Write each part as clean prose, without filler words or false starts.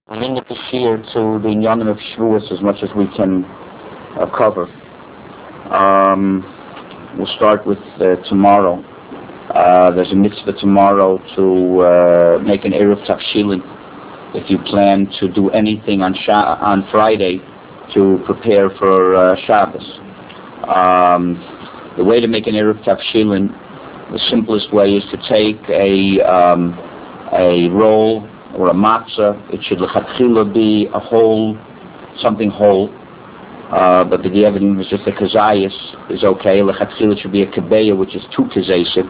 We limit the shiur to the inyanim of Shavuos as much as we can cover. We'll start with tomorrow. There's a mitzvah tomorrow to make an Erev Tafshilin if you plan to do anything on Friday to prepare for Shabbos. The way to make an Erev Tafshilin, the simplest way is to take a roll or a matzah. It should lechatchila be a whole, something whole, but the evidence is just a kazayas is okay. Lechatchila it should be a kebeya, which is 2 kazasim.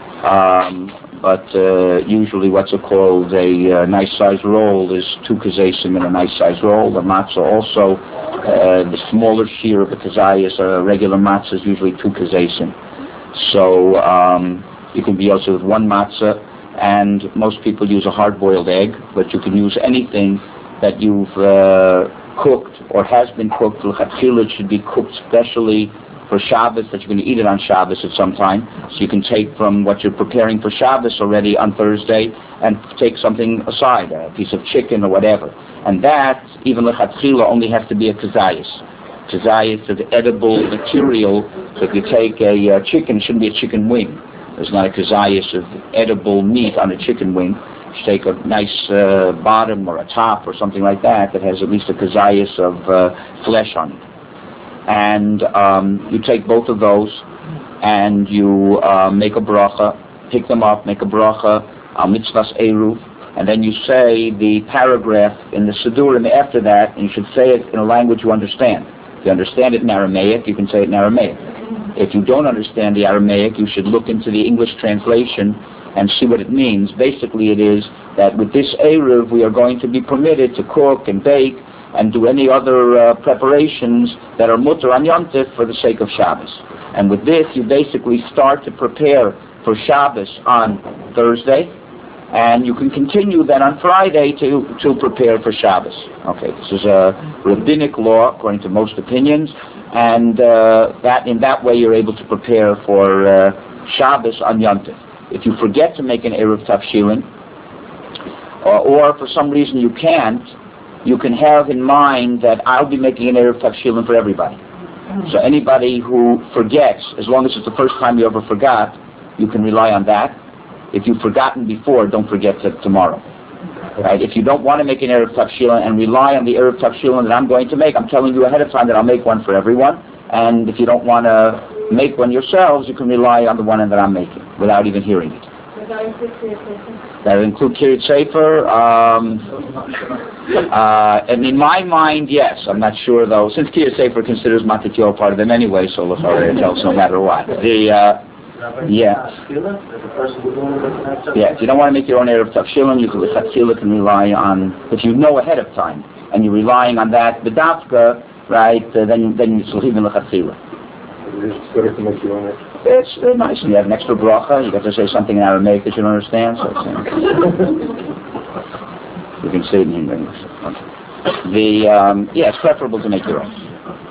But usually what's it called, a nice sized roll is 2 kazasim in a nice sized roll. The matzah also, the smaller shear of the kazayas, a regular matzah is usually 2 kazasim. So you can be also with 1 matzah, and most people use a hard-boiled egg, but you can use anything that you've cooked or has been cooked. L'chatchila it should be cooked specially for Shabbos, that you're going to eat it on Shabbos at some time. So you can take from what you're preparing for Shabbos already on Thursday and take something aside, a piece of chicken or whatever. And that, even l'chatchila, only has to be a kazayas. Kazayas is edible material, so if you take a chicken, it shouldn't be a chicken wing. There's not a kazayas of edible meat on a chicken wing. You should take a nice bottom or a top or something like that that has at least a kazayas of flesh on it. And you take both of those and you make a bracha, pick them up, make a bracha, al mitzvahs eruv, and then you say the paragraph in the Siddurim after that, and you should say it in a language you understand. If you understand it in Aramaic, you can say it in Aramaic. If you don't understand the Aramaic, you should look into the English translation and see what it means. Basically, it is that with this Eruv, we are going to be permitted to cook and bake and do any other preparations that are mutter on Yom Tov for the sake of Shabbos. And with this, you basically start to prepare for Shabbos on Thursday, and you can continue then on Friday to prepare for Shabbos. Okay, this is a rabbinic law according to most opinions, and that in that way you're able to prepare for Shabbos on Yom Tov. If you forget to make an Erev Tafshilin, or for some reason you can't, you can have in mind that I'll be making an Erev Tafshilin for everybody. So anybody who forgets, as long as it's the first time you ever forgot, you can rely on that. If you've forgotten before, don't forget tomorrow. Right? If you don't want to make an Erev Tafshilin and rely on the Erev Tafshilin that I'm going to make, I'm telling you ahead of time that I'll make one for everyone. And if you don't want to make one yourselves, you can rely on the one that I'm making without even hearing it. That would include Kiryat Sefer. And in my mind, yes. I'm not sure though. Since Kiryat Sefer considers Matatio part of them anyway, so L'chorei it helps no matter what. Yeah, if you don't want to make your own Erev Tafshilin, you can rely on, if you know ahead of time, and you're relying on that, B'davka, right, then you should even L'chatchila. It's nice, and you have an extra bracha, you got to say something in Aramaic that you don't understand, so you can say it in English. It's preferable to make your own.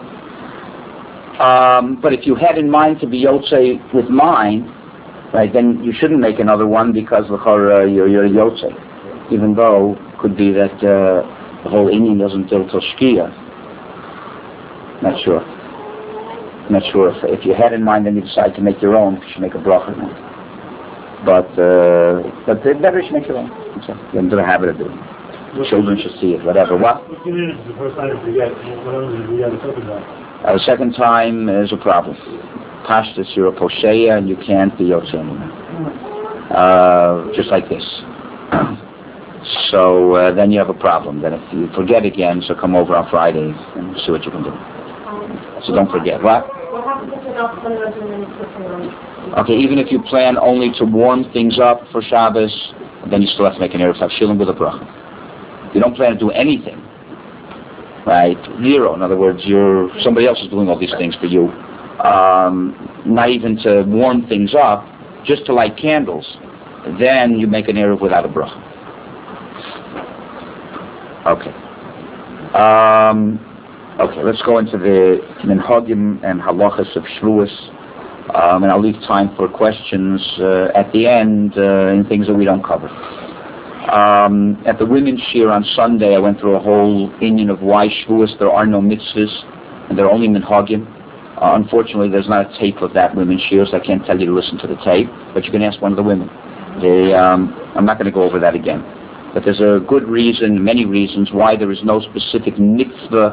But if you had in mind to be Yotzei with mine, right, then you shouldn't make another one because you're Yotzei. Even though it could be that the whole Indian doesn't till Shkia. Not sure if you had in mind, then you decide to make your own, you should make a bracha. But better you should make your own. So get into the habit of doing it. Children should see it, whatever. What? The first time you forget, The second time is a problem. Pashtus, you're a posheya and you can't be Yotzei anymore. Just like this. So then you have a problem. Then if you forget again, so come over on Friday and see what you can do. So don't forget. What? What happens if you're not planning on doing any cooking? Okay, even if you plan only to warm things up for Shabbos, then you still have to make an Erev Tafshilin with a bracha. If you don't plan to do anything, right, zero. In other words, somebody else is doing all these things for you. Not even to warm things up, just to light candles. Then you make an Erev without a bracha. Okay, let's go into the minhagim and halachas of Shavuos, and I'll leave time for questions at the end in things that we don't cover. At the women's shir on Sunday, I went through a whole inyan of why Shavuos there are no mitzvahs and there are only minhagim. Unfortunately, there's not a tape of that women's shir, so I can't tell you to listen to the tape, but you can ask one of the women. I'm not going to go over that again. But there's a good reason, many reasons, why there is no specific mitzvah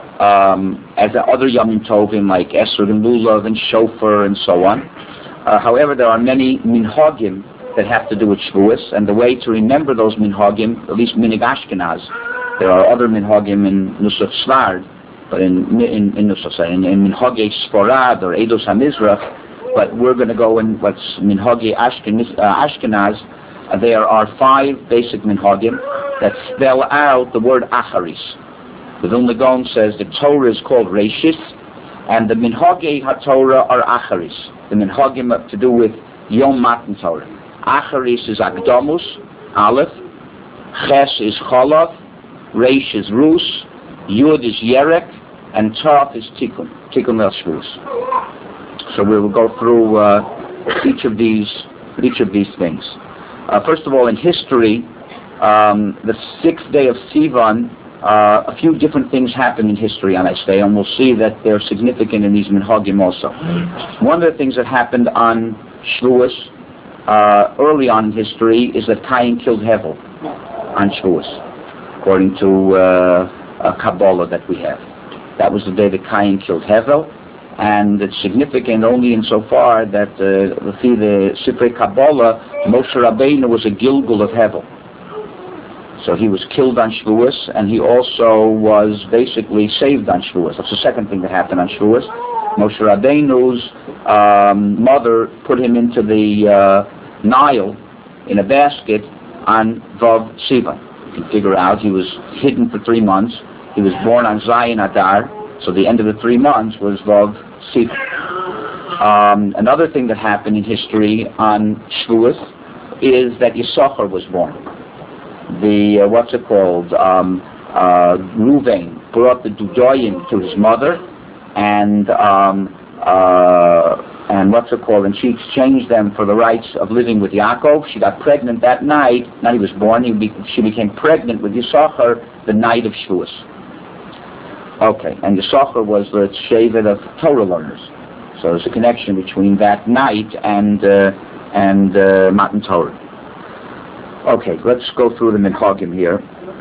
as the other Yomim Tovim like Esrog and Lulav and Shofar and so on. However, there are many minhagim that have to do with Shavuos, and the way to remember those minhagim, at least minig Ashkenaz, there are other minhagim in Nusach Svard, but in minhagei Sfarad or Eidos HaMizrach, but we're going to go in what's minhagei Ashkenaz. There are 5 basic minhagim that spell out the word Acharis. The Vilna Gaon says the Torah is called Reishis, and the minhagei HaTorah are Acharis. The minhagim have to do with Yom Matan Torah. Acharis is Akdamus, Aleph. Ches is Cholav. Reish is Rus. Yud is Yerek. And Tav is Tikkun. Tikkun El Shavuos. So we will go through each of these things. First of all, in history, the 6th day of Sivan, a few different things happen in history on that day, and we'll see that they're significant in these minhagim also. One of the things that happened on Shavuos, early on in history, is that Cain killed Hevel on Shavuos, according to a Kabbalah that we have. That was the day that Cain killed Hevel, and it's significant only insofar that through the Sifrei Kabbalah, Moshe Rabbeinu was a Gilgul of Hevel. So he was killed on Shavuos, and he also was basically saved on Shavuos. That's the second thing that happened on Shavuos. Moshe Rabbeinu's mother put him into the Nile in a basket on Vav Sivan. You can figure out he was hidden for 3 months. He was born on Zayin Adar, so the end of the 3 months was Vav Sivan. Another thing that happened in history on Shavuos is that Yisachar was born. The Reuven brought the Dudoyim to his mother, and and she exchanged them for the rights of living with Yaakov. She got pregnant that night. Now he was born. She became pregnant with Yisachar the night of Shavuos. Okay, and Yisachar was the Shevet of Torah learners. So there's a connection between that night and Matan Torah. Okay, let's go through the minhagim here.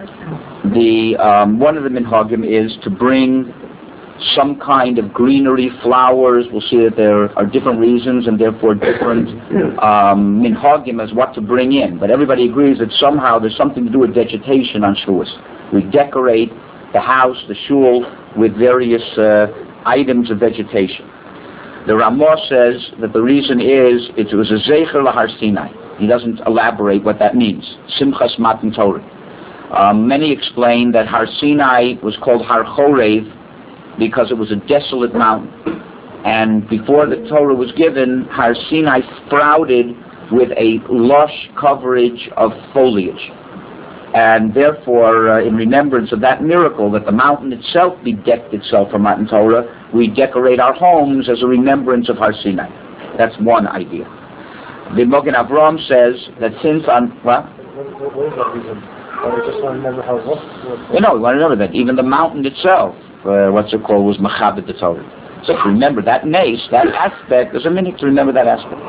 One of the minhagim is to bring some kind of greenery, flowers. We'll see that there are different reasons and therefore different minhagim as what to bring in. But everybody agrees that somehow there's something to do with vegetation on Shavuos. We decorate the house, the shul, with various items of vegetation. The Ramah says that the reason is it was a Zecher Lahar Sinai. He doesn't elaborate what that means. Simchas Matan Torah. Many explain that Har Sinai was called Har Chorev because it was a desolate mountain. And before the Torah was given, Har Sinai sprouted with a lush coverage of foliage. And therefore, in remembrance of that miracle, that the mountain itself bedecked itself for Matan Torah, we decorate our homes as a remembrance of Har Sinai. That's one idea. The Mogen Avram says that since on... What? What is that reason? We just want to remember how it was? We want to remember that. Even the mountain itself, was Machabed the Torah. So to remember that nace, that aspect, there's a minute to remember that aspect.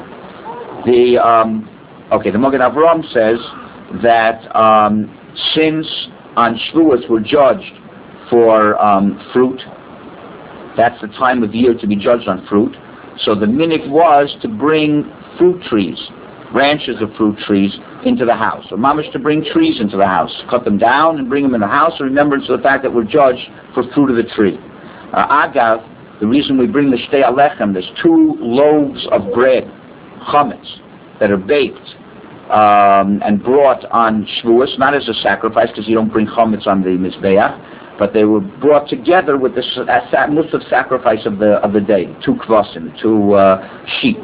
The Mogen Avram says that since on Shavuos we're judged for fruit, that's the time of year to be judged on fruit. So the minhag was to bring fruit trees, branches of fruit trees, into the house. Or mamish to bring trees into the house. Cut them down and bring them in the house in remembrance of the fact that we're judged for fruit of the tree. Agav, the reason we bring the Shtei Alechem, there's 2 loaves of bread, chametz, that are baked and brought on Shavuos, not as a sacrifice because you don't bring chametz on the Mizbeach, but they were brought together with the musaf sacrifice of the day, 2 kvasim, 2 sheep.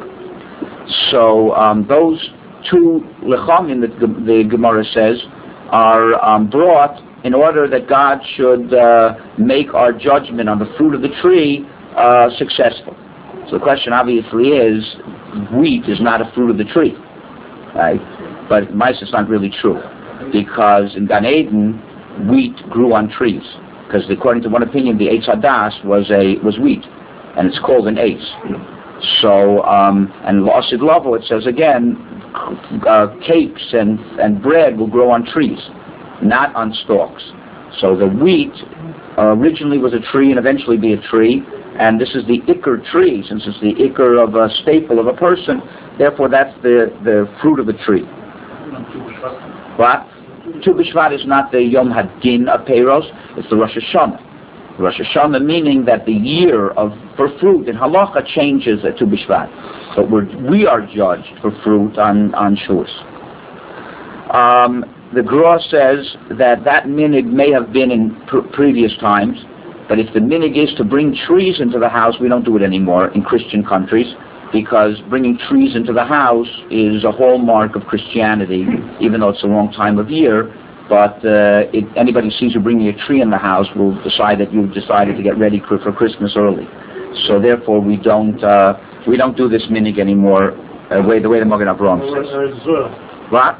So those 2 lechamim that the Gemara says are brought in order that God should make our judgment on the fruit of the tree successful. So the question obviously is, wheat is not a fruit of the tree, right? But mice is not really true, because in Gan Eden, wheat grew on trees. Because according to one opinion, the Eitz Hadas was wheat, and it's called an eitz. So, and L'Asid Lavo, it says again, cakes and bread will grow on trees, not on stalks. So the wheat originally was a tree and eventually be a tree, and this is the Iker tree, since it's the Iker of a staple of a person, therefore that's the fruit of the tree. What? Tu B'Shvat is not the Yom Hadin of Peiros, it's the Rosh Hashanah. Rosh Hashanah meaning that the year for fruit in Halacha changes at Tu B'Shvat. But we are judged for fruit on Shavuos. The Gra says that minig may have been in previous times, but if the minig is to bring trees into the house, we don't do it anymore in Christian countries, because bringing trees into the house is a hallmark of Christianity, even though it's the wrong time of year. But anybody sees you bringing a tree in the house will decide that you've decided to get ready for Christmas early. So therefore, we don't do this minig anymore. The way the Magen Avraham says. What?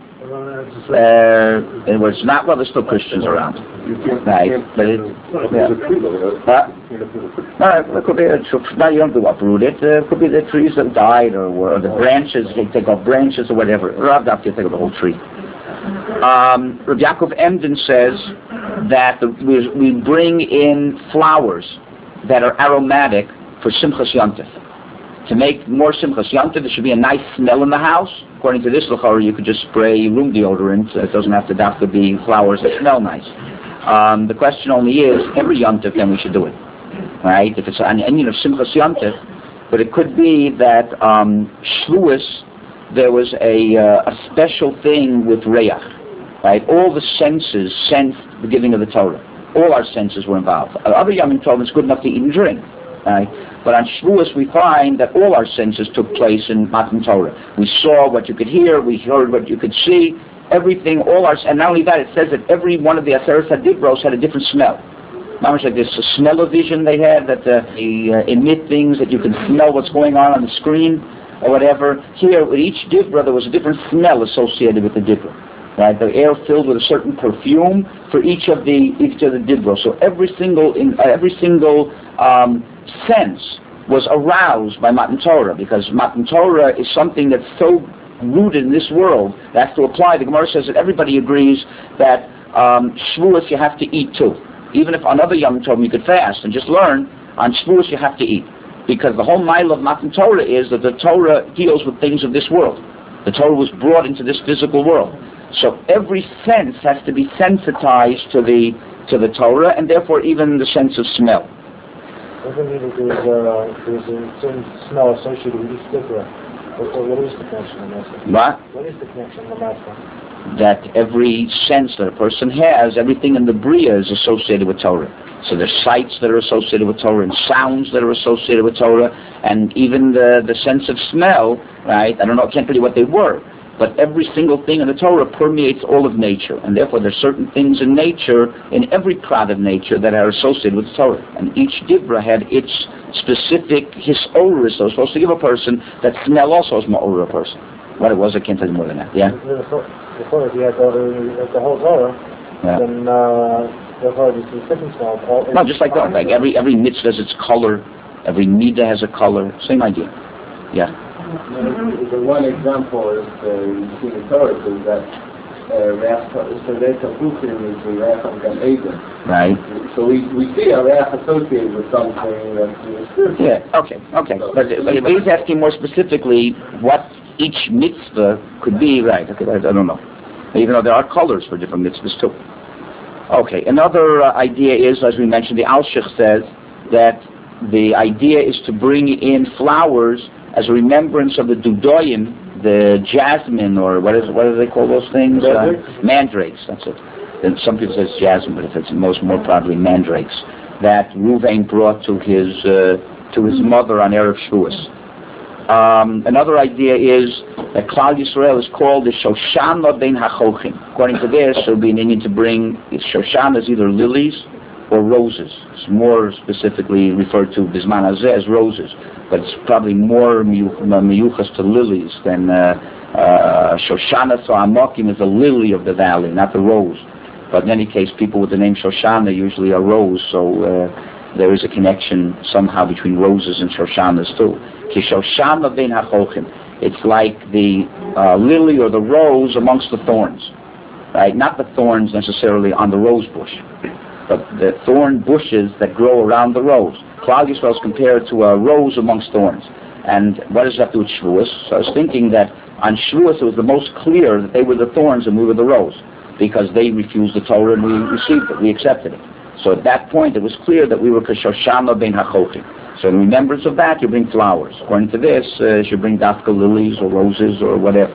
It was not. Well, there's still Christians around, right? But no, it could be a tree. No, you don't do uproot it. It could be the trees that died, or the branches. They take off branches or whatever. Rav Daf, you take off the whole tree. Rav Yaakov Emden says that we bring in flowers that are aromatic for Simchas Yontif. To make more Simchas Yontif, there should be a nice smell in the house. According to this L'chorah, you could just spray room deodorant. It doesn't have to be flowers that smell nice. The question only is, every Yontif then we should do it. Right? If it's an onion of Simchas Yontif, but it could be that Shavuos, there was a special thing with Reach. Right? All the senses sensed the giving of the Torah. All our senses were involved. Other Yom Tov, it's good enough to eat and drink. Right? But on Shavuos we find that all our senses took place in Matan Torah. We saw what you could hear, we heard what you could see, everything, and not only that, it says that every one of the Aseret HaDibros had a different smell. Not much like this smell-o-vision they had, that they emit things that you can smell what's going on the screen, or whatever. Here, with each Dibra, there was a different smell associated with the Dibra. Right? The air filled with a certain perfume for each of the Dibros. So every single sense was aroused by Matan Torah, because Matan Torah is something that's so rooted in this world that has to apply. The Gemara says that everybody agrees that Shavuos you have to eat too. Even if on other Yom Tov you could fast and just learn, on Shavuos you have to eat. Because the whole mile of Matan Torah is that the Torah deals with things of this world. The Torah was brought into this physical world. So every sense has to be sensitized to the Torah, and therefore even the sense of smell. Doesn't mean that there's a certain smell associated with each Dibra. What is the connection in that? What is the connection in that? That every sense that a person has, everything in the Bria is associated with Torah. So there's sights that are associated with Torah, and sounds that are associated with Torah, and even the sense of smell, right? I don't know, I can't tell you what they were. But every single thing in the Torah permeates all of nature, and therefore there's certain things in nature, in every prat of nature, that are associated with the Torah. And each Dibra had its specific hisoris, so it's supposed to give a person, that smell also is ma'or a person. What it was, I can't tell you more than that. Yeah? Before, if you had the whole Torah, then therefore this is different smell. No, just like that. Like every mitzvah has its color, every midah has a color, same idea. Yeah. The one example is you see in the Torah is that Reach Hapukim is the Reach of Gan Eden. Right. So we see a Reach associated with something that's yeah. Okay. But he's asking more specifically what each mitzvah could be. Right. Okay. I don't know. Even though there are colors for different mitzvahs too. Okay. Another idea is, as we mentioned, the Alshich says that the idea is to bring in flowers as a remembrance of the Dudoyim, the jasmine, or what do they call those things? Mandrakes, that's it. And some people say it's jasmine, but if it's more probably mandrakes, that Ruvain brought to his mother on Erev Shavuos. Another idea is that Klal Yisrael is called the Shoshana Ben HaChochim. According to this, there will be an Indian to bring Shoshana is either lilies or roses. It's more specifically referred to Bisman Hazeh as roses, but it's probably more miyuchas to lilies than Shoshana. So Amokim is the lily of the valley, not the rose. But in any case, people with the name Shoshana usually are rose, so there is a connection somehow between roses and Shoshanas too. Ki Shoshana ben hachochim. It's like the lily or the rose amongst the thorns, right? Not the thorns necessarily on the rose bush, but the thorn bushes that grow around the rose. Klal Yisrael is compared to a rose amongst thorns. And what does that have to do with Shavuos? So I was thinking that on Shavuos it was the most clear that they were the thorns and we were the rose, because they refused the Torah and we received it, we accepted it. So at that point it was clear that we were Kashoshana ben hachochim. So in remembrance of that, you bring flowers. According to this, you bring dafka lilies or roses or whatever.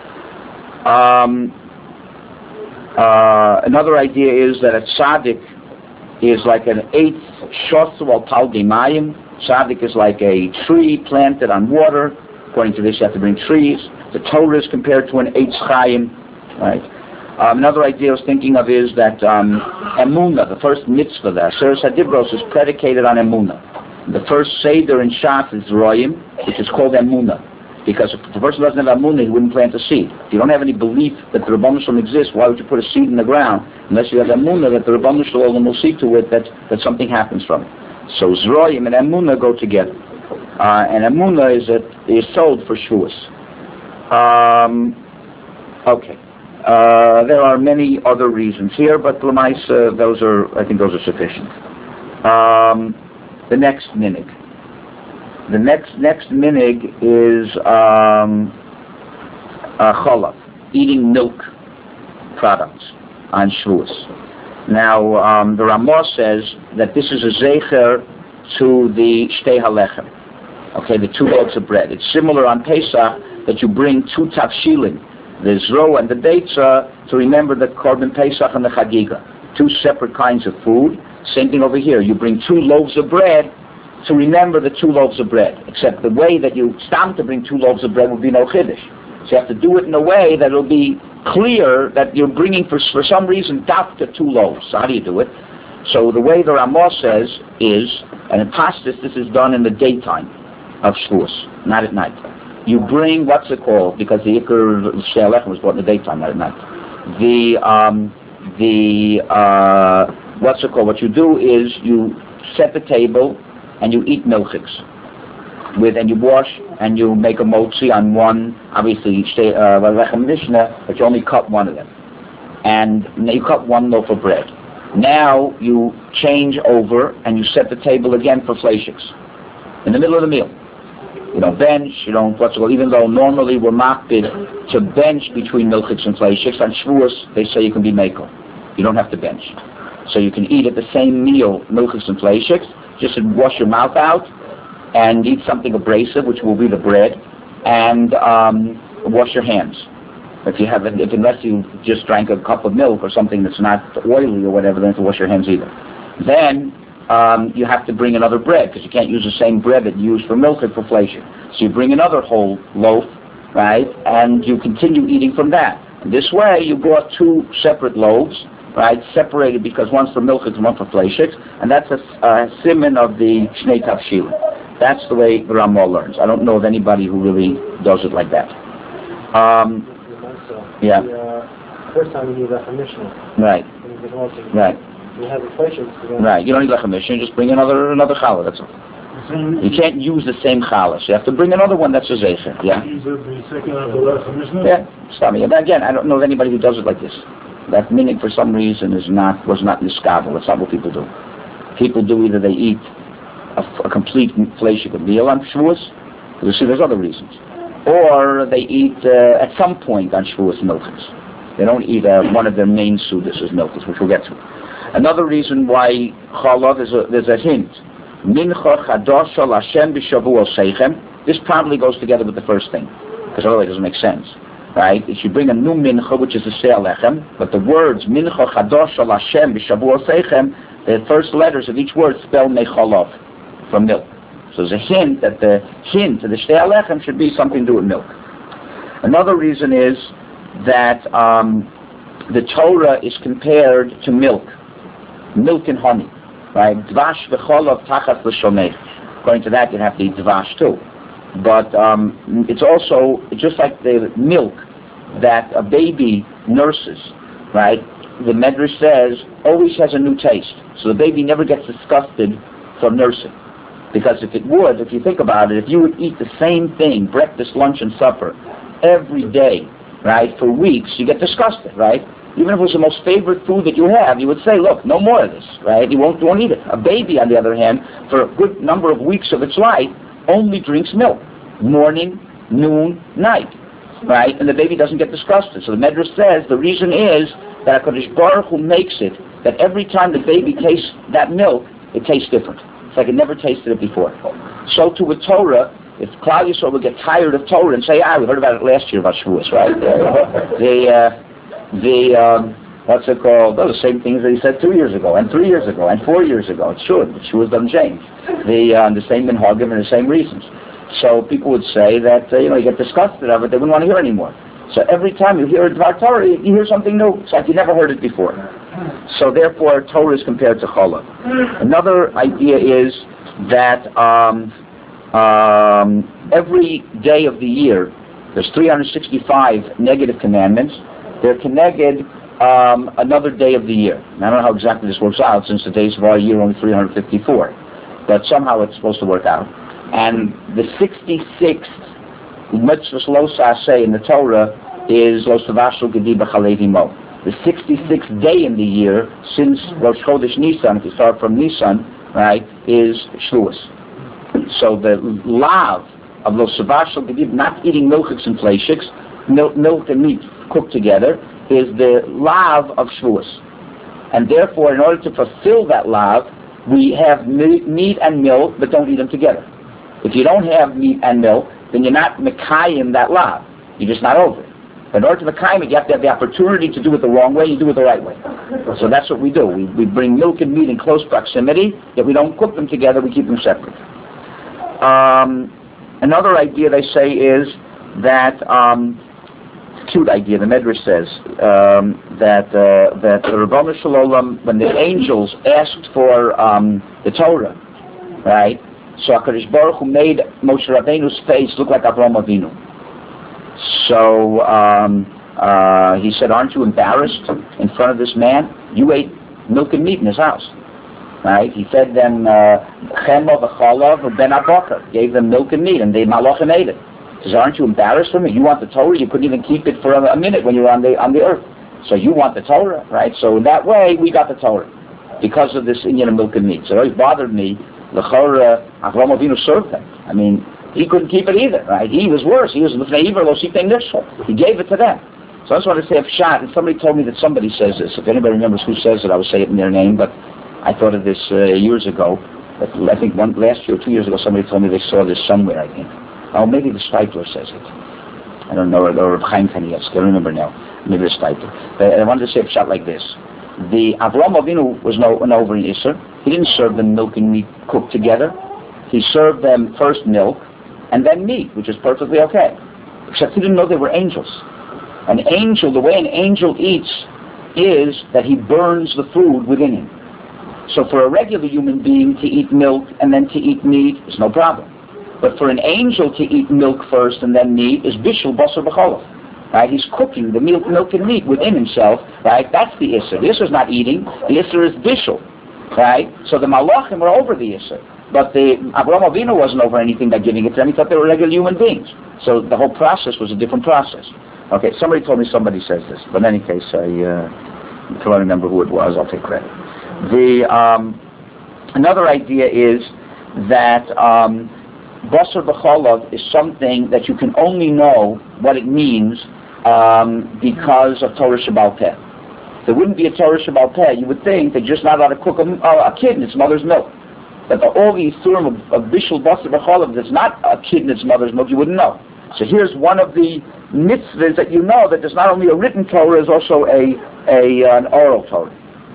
Another idea is that a tzaddik is like an eighth shotzu al tal mayim. Tzaddik is like a tree planted on water. According to this, you have to bring trees. The Torah is compared to an eitz chayim, right? Another idea I was thinking of is that emunah, the first mitzvah, the Aseret Hadibros, is predicated on emunah. The first Seder in Shas is Royim, which is called Emunah. Because if the person doesn't have Emunah, he wouldn't plant a seed. If you don't have any belief that the Rebbeinu Shalom exists, why would you put a seed in the ground unless you have Emunah that the Rebbeinu Shalom will see to it that something happens from it? So Zroyim and Emunah go together. And Emunah is sold for Shavuos. Okay. There are many other reasons here, but Lamais, I think those are sufficient. The next minig. The next minig is cholav, eating milk products on Shavuos. Now, the Ramah says that this is a zecher to the shtei halechem. Okay, the 2 loaves of bread. It's similar on Pesach that you bring 2 tafshilin, the zro and the deitzah, to remember the korban Pesach and the chagiga. 2 separate kinds of food. Same thing over here. You bring 2 loaves of bread to remember the 2 loaves of bread. Except the way that you stam to bring 2 loaves of bread would be no chiddush. So you have to do it in a way that it'll be clear that you're bringing for some reason dafka 2 loaves. So how do you do it? So the way the Ramah says is, and in Pastis this is done in the daytime of Shavuos, not at night. You bring, what's it called? Because the Iker Shtei Halechem was brought in the daytime, not at night. What's it called? What you do is you set the table and you eat milchiks and you wash and you make a motzi on one, obviously lechem mishnah, but you only cut one of them. And you cut 1 loaf of bread. Now you change over and you set the table again for fleishiks in the middle of the meal. You don't bench, you don't, even though normally we're makbid to bench between milchiks and fleishiks, on Shavuos they say you can be mekel. You don't have to bench. So you can eat at the same meal, milchiks and fleishiks, just wash your mouth out and eat something abrasive, which will be the bread, and wash your hands. Unless you just drank a cup of milk or something that's not oily or whatever, then you have to wash your hands either. Then you have to bring another bread, because you can't use the same bread that you use for milk and for fleishik. So you bring another whole loaf, right, and you continue eating from that. And this way you brought 2 separate loaves, right, separated because one's for milk and one for fleishik, and that's a siman of the shnei tafshilin. That's the way the Ramah learns. I don't know of anybody who really does it like that. Yeah. First time you need lechem mishnah. Right. Right. You have the fleishiks. Right. You don't need lechem mishnah. Just bring another challah. That's all. You can't use the same challah. So you have to bring another one that's a zecher. Yeah. Use the second of the lechem mishnah. Yeah. Stop me. Again, I don't know of anybody who does it like this. That meaning for some reason was not niskabel. That's not what people do. People do either they eat a complete fleishik meal on Shavuos, because you see there's other reasons, or they eat at some point on Shavuos milchiks. They don't eat one of their main sudas as milchiks, which we'll get to. Another reason why chalav there's a hint. Mincha chadosh al Hashem b'shavuos seichem. This probably goes together with the first thing, because otherwise it doesn't make sense. Right? If you bring a new mincha, which is a shtei halechem, but the words mincha chadosh al Hashem b'shavuos seichem, the first letters of each word spell mechalav, from milk. So there's a hint that the hint of the shtei halechem should be something to do with milk. Another reason is that the Torah is compared to milk and honey. right? Dvash v'cholov tachas l'shomech. According to that, you'd have to eat dvash too. But it's also just like the milk that a baby nurses, right? The Medrash says always has a new taste, so the baby never gets disgusted from nursing. Because if it would, if you think about it, if you would eat the same thing, breakfast, lunch, and supper, every day, right, for weeks, you get disgusted, right? Even if it was the most favorite food that you have, you would say, look, no more of this, right? You won't eat it. A baby, on the other hand, for a good number of weeks of its life, only drinks milk. Morning, noon, night, right? And the baby doesn't get disgusted. So the Medrash says the reason is that HaKadosh Baruch Hu makes it that every time the baby tastes that milk, it tastes different. It's like it never tasted it before. So too with Torah, if Klal Yisrael would get tired of Torah and say, we heard about it last year about Shavuos, right? What's it called? The same things that he said 2 years ago, and 3 years ago, and 4 years ago. It's true, but Shavuos doesn't change. The same minhagim and the same reasons. So people would say that, you get disgusted of it, they wouldn't want to hear anymore. So every time you hear a Dvar Torah, you hear something new. It's like you never heard it before. So therefore, Torah is compared to Cholov. Another idea is that every day of the year, there's 365 negative commandments. They're connected another day of the year. And I don't know how exactly this works out, since the days of our year are only 354. But somehow it's supposed to work out. And the 66th mitzvahs lo saseh in the Torah is lo savashul gedi b'chalevi mo. The 66th day in the year, since Rosh Chodesh Nisan, if you start from Nisan, right, is Shavuos. So the lav of lo savashul gedi, not eating milchiks and fleishiks, milk and meat cooked together, is the lav of Shavuos. And therefore, in order to fulfill that lav, we have meat and milk, but don't eat them together. If you don't have meat and milk, then you're not mekayim that lav. You're just not over it. But in order to mekayim it, you have to have the opportunity to do it the wrong way, you do it the right way. So that's what we do. We bring milk and meat in close proximity, yet we don't cook them together, we keep them separate. Another idea they say is that, cute idea, the Medrash says, that the Rabbanu Shalom, when the angels asked for the Torah, right? So HaKadosh Baruch Hu made Moshe Rabbeinu's face look like Avraham Avinu. So he said, aren't you embarrassed in front of this man? You ate milk and meat in his house. Right? He fed them chema v'chalav ben abakar, gave them milk and meat, and the malachim ate it. He says, aren't you embarrassed for me? You want the Torah? You couldn't even keep it for a minute when you were on the earth. So you want the Torah, right? So in that way, we got the Torah because of this Inyan of milk and meat. So it always bothered me. L'chora, Avraham Avinu served them. I mean, he couldn't keep it either, right? He was worse. He was l'fnei iver lo sitei nishol. He gave it to them. So I just wanted to say a shot, and somebody told me that somebody says this. If anybody remembers who says it, I would say it in their name, but I thought of this years ago. But I think last year or 2 years ago, somebody told me they saw this somewhere, I think. Oh, maybe the Steipler says it. I don't know, or Chaim Kanievsky, I don't remember now. Maybe the Steipler. But I wanted to say a shot like this. The Avraham Avinu was no over in Isser. He didn't serve them milk and meat cooked together. He served them first milk and then meat, which is perfectly okay. Except he didn't know they were angels. An angel, the way an angel eats is that he burns the food within him. So for a regular human being to eat milk and then to eat meat is no problem. But for an angel to eat milk first and then meat is bishul basar b'cholov. Right? He's cooking the milk and meat within himself, right? That's the Isser. The Isser is not eating. The Isser is bishul, right? So the Malachim are over the Isser. But the Avraham Avinu wasn't over anything by giving it to them. He thought they were regular human beings. So the whole process was a different process. Okay, somebody told me somebody says this. But in any case, if I remember who it was, I'll take credit. Another idea is that Basar b'chalav is something that you can only know what it means because of Torah Shebaal Peh. If there wouldn't be a Torah Shebaal Peh, you would think they're just not allowed to cook a kid in its mother's milk. But all the Isurim of Bishul Basar b'chalav that's not a kid in its mother's milk, you wouldn't know. So here's one of the mitzvahs that you know, that there's not only a written Torah, there's also an oral Torah.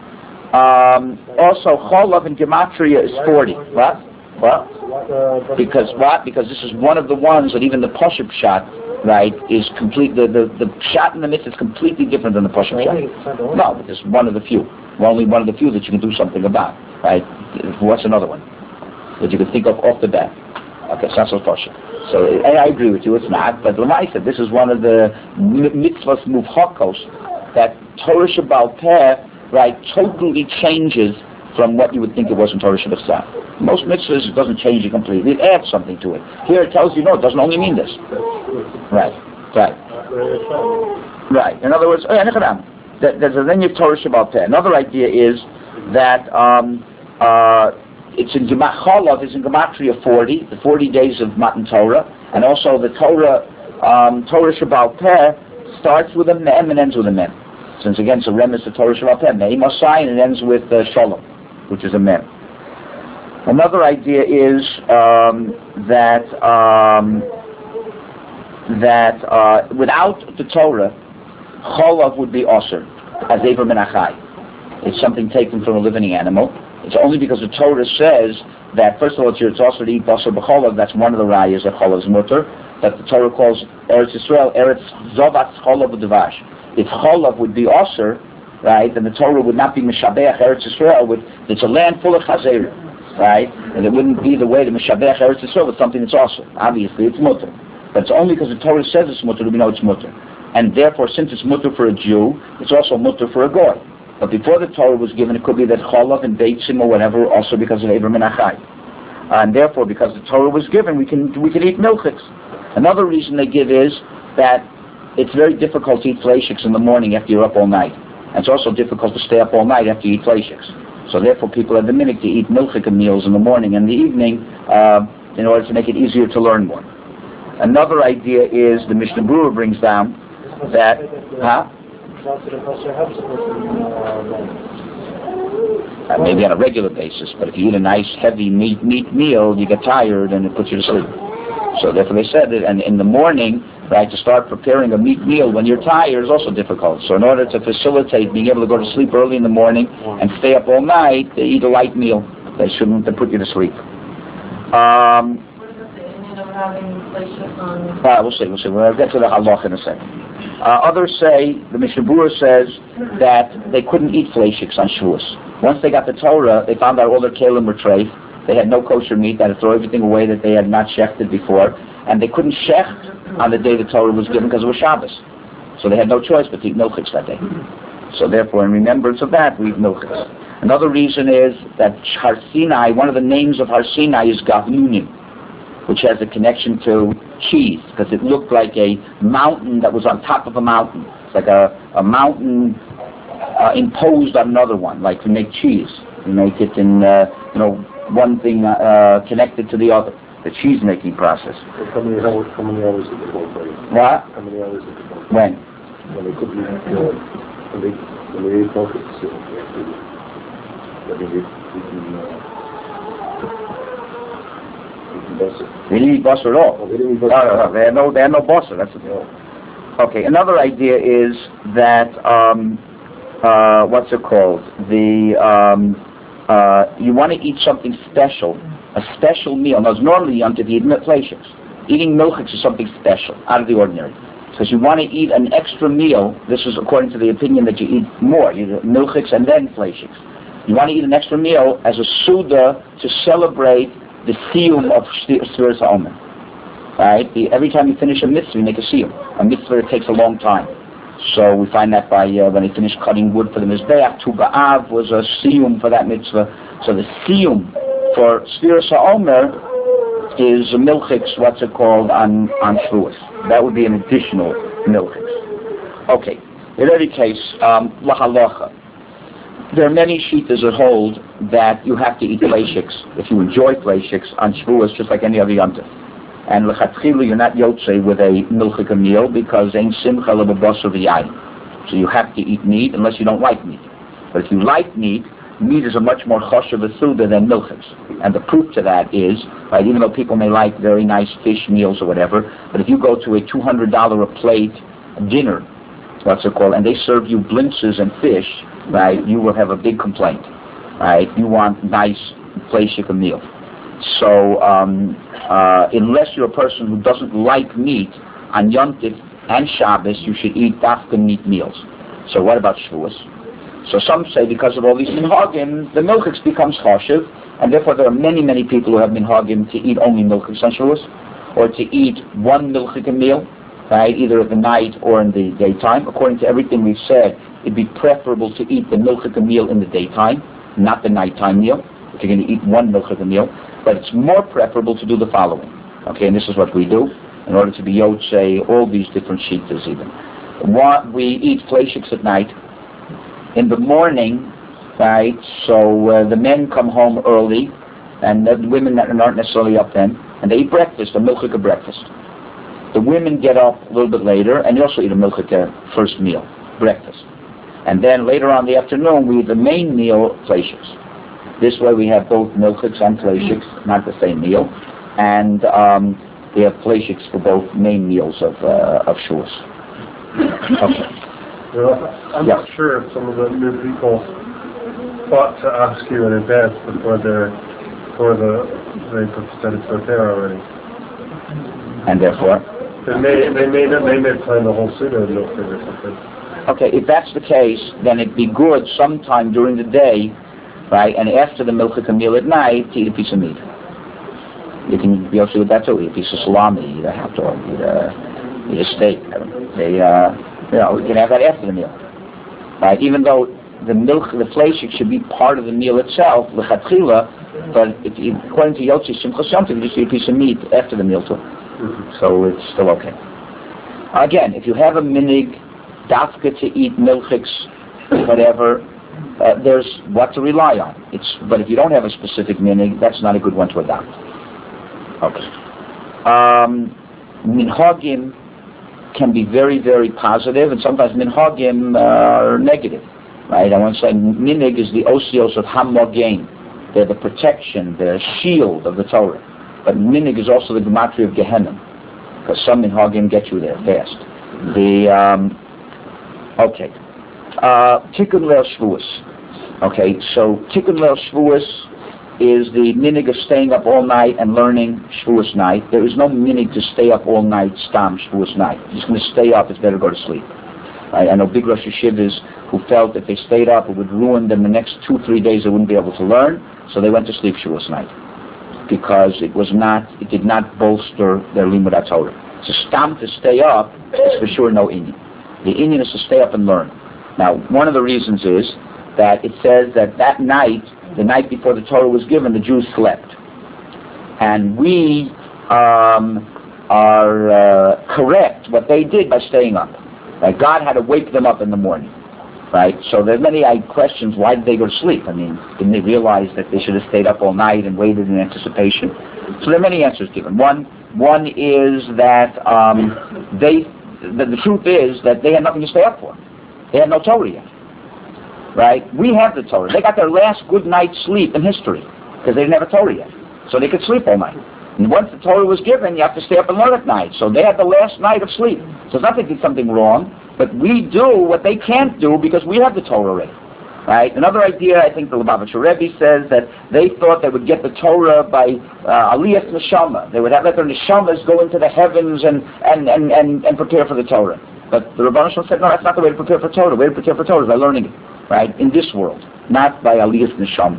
Also, chalav in Gematria is 40. What? Because what? Because this is one of the ones that even the Poshup shot, right, is complete. The shot in the midst is completely different than the Poshup shot. No, but it's one of the few. Only one of the few that you can do something about. right? What's another one that you could think of off the bat? Okay, it's not so partial. So I agree with you, it's not. But Lamaisa, this is one of the mitzvahs muvhakos that Torah Shebaal Peh, right, totally changes from what you would think it was in Torah Shebaal. Most mitzvahs, it doesn't change it completely. It adds something to it. Here it tells you, no, it doesn't only mean this. Right. In other words, there's a then you have Torah Shebaal Peh. Another idea is that it's in Cholav is in Gematria 40, the 40 days of Matan Torah, and also the Torah Shebaal Peh starts with a mem and ends with a mem. Since again, it's a remes of Torah Shebaal Peh, Mei Masai, and it ends with Shalom, which is a mem. Another idea is that without the Torah, Cholav would be Osir, as Ever Menachai. It's something taken from a living animal. It's only because the Torah says that, first of all, it's also to eat basar b'cholav. That's one of the rayas that cholav is mutter. That the Torah calls Eretz Yisrael, Eretz Zovatz cholav v'devash. If cholav would be osir, right, then the Torah would not be mishabeach Eretz Yisrael. It's a land full of chazerim, right? And it wouldn't be the way to mishabeach Eretz Yisrael with something that's osir. Obviously, it's mutter. But it's only because the Torah says it's mutter that we know it's mutter. And therefore, since it's mutter for a Jew, it's also mutter for a goy. But before the Torah was given, it could be that cholav and beitzim or whatever, also because of Eber Menachai. And therefore, because the Torah was given, we can eat milchiks. Another reason they give is that it's very difficult to eat fleishiks in the morning after you're up all night. And it's also difficult to stay up all night after you eat fleishiks. So therefore, people have the minhag to eat milchik meals in the morning and the evening in order to make it easier to learn more. Another idea is the Mishnah Berurah brings down that, maybe on a regular basis, but if you eat a nice heavy meat meal, you get tired and it puts you to sleep. So therefore they said that, and in the morning, right, to start preparing a meat meal when you're tired is also difficult. So in order to facilitate being able to go to sleep early in the morning and stay up all night, they eat a light meal. They shouldn't put you to sleep. We'll see. We'll get to the halach in a second. Others say, the Mishnah Berurah says that they couldn't eat fleishiks on Shavuos. Once they got the Torah, they found out all their kelim were treif. They had no kosher meat. They had to throw everything away that they had not shechted before. And they couldn't shecht on the day the Torah was given because it was Shabbos. So they had no choice but to eat milchiks that day. So therefore, in remembrance of that, we eat milchiks. Another reason is that Har Sinai, one of the names of Har Sinai is Gavnunim, which has a connection to cheese, because it looked like a mountain that was on top of a mountain. It's like a mountain imposed on another one, like to make cheese. You make it in, one thing connected to the other, the cheese-making process. How many hours did they hold for you? What? How many hours did they hold? When? When they couldn't eat, when they ate milchiks, they didn't eat basar at all. They didn't eat basar. No, they had no basar. That's the deal. Okay. Another idea is that what's it called? You want to eat something special, a special meal. Now, normally you eat fleishiks. Eating milchiks is something special, out of the ordinary. Because you want to eat an extra meal. This is according to the opinion that you eat more. You eat milchiks and then fleishiks. You want to eat an extra meal as a suda to celebrate the siyum of Sfiras HaOmer. Right? Every time you finish a mitzvah, you make a siyum. A mitzvah takes a long time. So we find that by when they finished cutting wood for the Mizbeach, Tu B'Av was a siyum for that mitzvah. So the siyum for Sfiras HaOmer is a milchiks, what's it called, on Shavuos. That would be an additional milchiks. Okay. In any case, lahalacha. There are many shittas that hold that you have to eat fleishiks if you enjoy fleishiks on Shavuos, just like any other yontif. And lechatchilu, you're not yotzei with a milchik meal because ein simcha lebasar v'yayin. So you have to eat meat unless you don't like meat. But if you like meat is a much more choshev suda than milchiks. And the proof to that is, right, even though people may like very nice fish meals or whatever, but if you go to a $200 a plate dinner, what's it called, and they serve you blintzes and fish, right, you will have a big complaint, right? You want nice fleishik meal. So unless you're a person who doesn't like meat, on Yom Tov and Shabbos you should eat dafka meat meals. So what about Shavuos? So some say because of all these minhagim, the milchiks becomes chashiv, and therefore there are many, many people who have minhagim to eat only milchiks on Shavuos, or to eat one milchik meal, right, either at the night or in the daytime. According to everything we've said, it'd be preferable to eat the milchik meal in the daytime, not the nighttime meal, if you're going to eat one milchik meal. But it's more preferable to do the following. Okay, and this is what we do in order to be yotzei all these different shittas even. We eat fleishiks at night. In the morning, right, so the men come home early, and the women aren't necessarily up then, and they eat breakfast, a milchik breakfast. The women get up a little bit later, and they also eat a milchik first meal, breakfast. And then later on in the afternoon, we eat the main meal, fleishiks. This way we have both milchiks and fleishiks, not the same meal, and we have fleishiks for both main meals of Shavuos. Okay. I'm not sure if some of the new people thought to ask you in advance before they said it's okay already. And therefore? They may plan the whole pseudo milk or something. Okay, if that's the case, then it'd be good sometime during the day, right, and after the milchik meal at night, to eat a piece of meat. You can be okay with that too. Eat a piece of salami, eat a hot dog, eat a steak. You can have that after the meal, right? Even though the fleishik should be part of the meal itself, lechatchila, but according to Yotzei Simchas Yom Tov, you just eat a piece of meat after the meal too. So it's still okay. Again, if you have a minig, dafka to eat milchiks, whatever, there's what to rely on. But if you don't have a specific minig, that's not a good one to adopt. Okay. Minhagim can be very, very positive, and sometimes minhagim are negative. Right? I want to say minig is the osios of hamogim. They're the protection, the shield of the Torah. But minig is also the gematria of Gehenna, because some minhagim get you there fast. Tikkun Leil Shavuos. Okay, so Tikkun Leil Shavuos is the minig of staying up all night and learning Shavuos night. There is no minig to stay up all night, stam Shavuos night. If you're just going to stay up, it's better to go to sleep. Right? I know big Rosh Yeshivas who felt if they stayed up, it would ruin them the next 2-3 days. They wouldn't be able to learn, so they went to sleep Shavuos night because it did not bolster their limud HaTorah. So stam to stay up is for sure no inyan. The inyan is to stay up and learn. Now, one of the reasons is that it says that night, the night before the Torah was given, the Jews slept. And we are correct what they did by staying up. Right? God had to wake them up in the morning. Right? So there are many questions, why did they go to sleep? I mean, didn't they realize that they should have stayed up all night and waited in anticipation? So there are many answers given. One is that the truth is that they had nothing to stay up for. They had no Torah yet. Right? We have the Torah. They got their last good night's sleep in history because they didn't have a Torah yet. So they could sleep all night. And once the Torah was given, you have to stay up and learn at night. So they had the last night of sleep. So it's not that they did something wrong, but we do what they can't do because we have the Torah already. Right? Another idea, I think the Lubavitcher Rebbe says that they thought they would get the Torah by aliyas neshama. They would have let their neshamas go into the heavens and prepare for the Torah. But the Rebbeinu Shalom said, no, that's not the way to prepare for Torah. The way to prepare for Torah is by learning it. Right, in this world, not by aliyas neshama.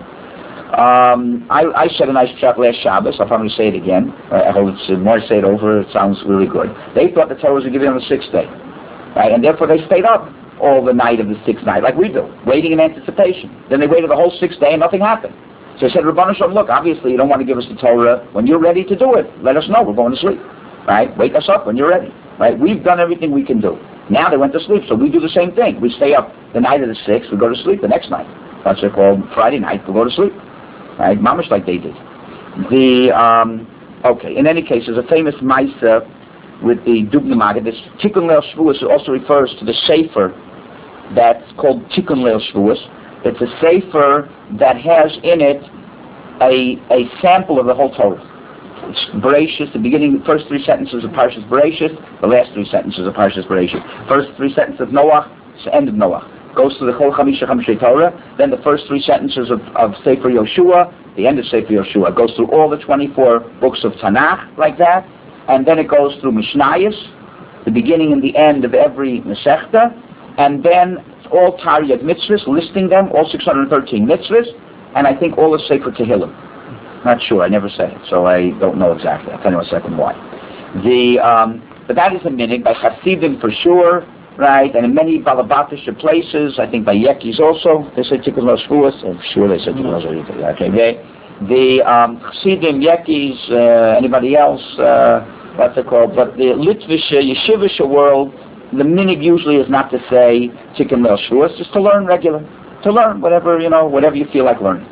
I said a nice chat last Shabbos. I'll probably say it again. I hope it's more say it over. It sounds really good. They thought the Torah was given on the 6th day, right? And therefore they stayed up all the night of the 6th night, like we do, waiting in anticipation. Then they waited the whole 6th day and nothing happened. So I said, Rebbeinu Shalom, look, obviously you don't want to give us the Torah when you're ready to do it. Let us know. We're going to sleep. Right? Wake us up when you're ready. Right? We've done everything we can do. Now they went to sleep, so we do the same thing. We stay up the night of the 6th, we go to sleep the next night. That's what they call Friday night, we go to sleep. Right? Mamish like they did. In any case, there's a famous Maisa with the Dubna Maggid. This Tikkun Leil Shavuos also refers to the Sefer that's called Tikkun Leil Shavuos. It's a Sefer that has in it a sample of the whole Torah. It's Bereshit, the beginning, first 3 sentences of Parshas Bereshit, the last 3 sentences of Parshas Bereshit. First 3 sentences of Noach, it's the end of Noach. Goes to the Chol Chamisha Chamishei Torah, then the first 3 sentences of Sefer Yoshua, the end of Sefer Yoshua. It goes through all the 24 books of Tanakh, like that, and then it goes through Mishnayos, the beginning and the end of every Masechta, and then all Taryag mitzvahs, listing them, all 613 mitzvahs, and I think all the Sefer Tehillim. Not sure, I never say it, so I don't know exactly. I'll tell you in a second why. But that is a minig by Hasidim for sure, right? And in many Balabatisha places, I think by Yekis also, they say Tikkun Lo Shavuos. I'm sure they say Tikkun Lo Shavuos. Okay, the Hasidim, Yekis, anybody else, what's it called? But the Litvisha, Yeshivisha world, the minig usually is not to say Tikkun Lo Shavuos, just to learn regular. To learn whatever you feel like learning.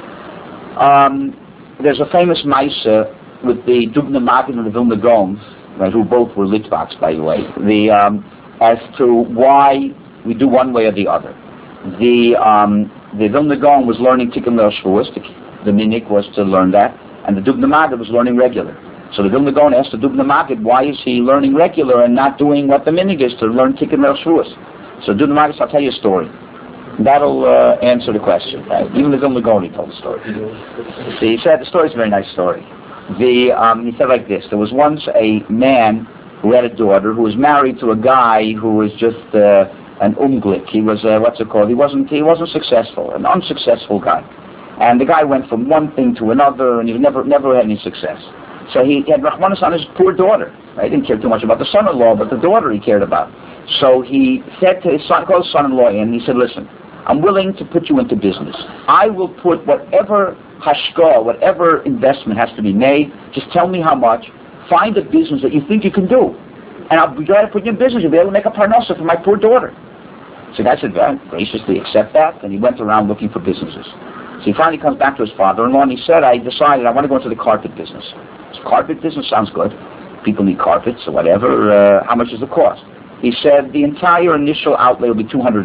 There's a famous Maisa with the Dubna Magen and the Vilna Gaon, right, who both were Litvaks, by the way, as to why we do one way or the other. The Vilna Gaon was learning Tikkun Lo Shavuos, the minig was to learn that, and the Dubna Magen was learning regular. So the Vilna Gaon asked the Dubna Magen, why is he learning regular and not doing what the minig is to learn Tikkun Lo Shavuos? So Dubna Magen, I'll tell you a story. That'll answer the question. Right? Even the Vilna Gaon told the story. See, he said the story's a very nice story. He said like this: there was once a man who had a daughter who was married to a guy who was just an umglik. He was He wasn't successful, an unsuccessful guy. And the guy went from one thing to another, and he never had any success. So he had Rahmanas on his poor daughter. Right? He didn't care too much about the son-in-law, but the daughter he cared about. So he said to his son, called his son-in-law in, and he said, listen, I'm willing to put you into business. I will put whatever hashkah, whatever investment has to be made, just tell me how much, find a business that you think you can do, and I'll be glad to put you in business. You'll be able to make a parnasa for my poor daughter. So the guy said, very graciously accept that, and he went around looking for businesses. So he finally comes back to his father-in-law, and he said, I decided I want to go into the carpet business. So carpet business sounds good. People need carpets or whatever. How much does it cost? He said, the entire initial outlay will be $200.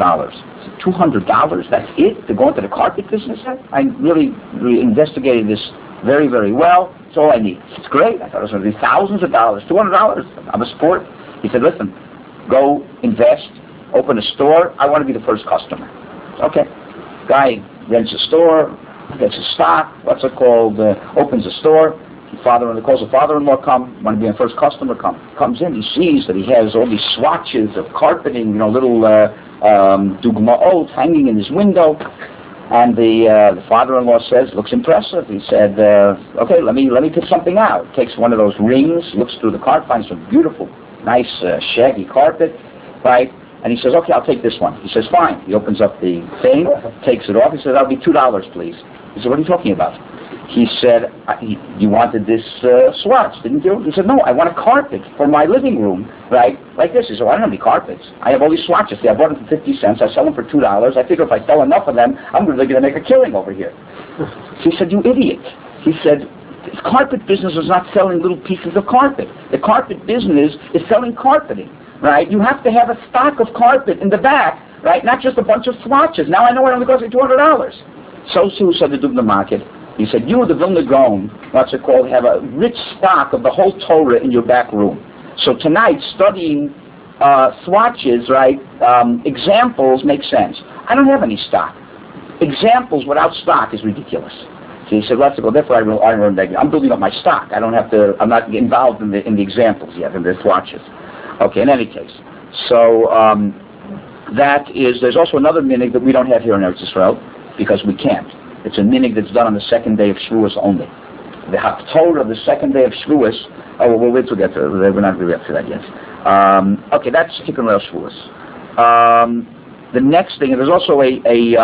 $200? That's it? To go into the carpet business? I really investigated this very, very well. That's all I need. It's great. I thought it was going to be thousands of dollars. $200? I'm a sport. He said, listen, go invest, open a store. I want to be the first customer. Okay. Guy rents a store, gets a stock, opens a store. Father-in-law calls the father-in-law, come, want to be a first customer, comes in, he sees that he has all these swatches of carpeting, little dugmaot hanging in his window, and the father-in-law says, looks impressive. He said, okay, let me pick something out. Takes one of those rings, looks through the carpet, finds some beautiful, nice, shaggy carpet, right? And he says, okay, I'll take this one. He says, fine. He opens up the thing, takes it off. He says, that'll be $2, please. He said, what are you talking about? He said, you wanted this swatch, didn't you? He said, no, I want a carpet for my living room, right? Like this. He said, well, I don't have any carpets. I have all these swatches. I bought them for 50 cents. I sell them for $2. I figure if I sell enough of them, I'm really going to make a killing over here. He said, you idiot. He said, this carpet business is not selling little pieces of carpet. The carpet business is selling carpeting, right? You have to have a stock of carpet in the back, right? Not just a bunch of swatches. Now I know it only costs me $200. So too said the Dubna Magen. He said, you, the Vilna Gaon, have a rich stock of the whole Torah in your back room. So tonight, studying swatches, right, examples make sense. I don't have any stock. Examples without stock is ridiculous. So he said, let's go. Therefore, I'm building up my stock. I'm not involved in the examples yet, in the swatches. Okay, in any case. So there's also another minig that we don't have here in Eretz Yisrael, because we can't. It's a minig that's done on the second day of Shavuos only. The Haftorah of the second day of Shavuos. Oh, we'll wait till we get to it. We're not going to get to that yet. Okay, that's Tikkun Lo Shavuos. The next thing, there's also a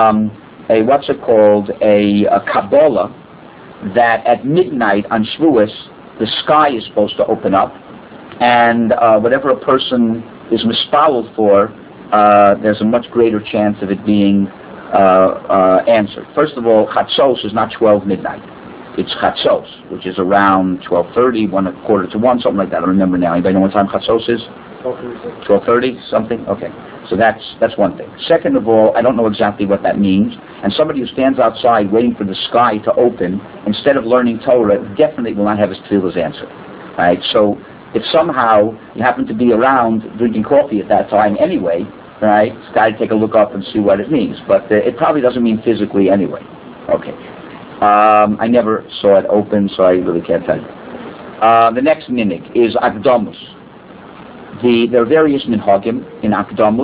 Kabbalah that at midnight on Shavuos, the sky is supposed to open up, and whatever a person is mispaled for, there's a much greater chance of it being answered. First of all, Chatzos is not 12 midnight. It's Chatzos, which is around 12:30, 1:45 something like that. I don't remember now. Anybody know what time Chatzos is? 12:30, something? Okay. So that's one thing. Second of all, I don't know exactly what that means. And somebody who stands outside waiting for the sky to open, instead of learning Torah, definitely will not have his tefillas answered. Right? So if somehow you happen to be around drinking coffee at that time anyway, right, it's got to take a look up and see what it means. But it probably doesn't mean physically anyway. Okay. I never saw it open, so I really can't tell you. The next minig is Akdamus. There are various minhagim in Akdamus.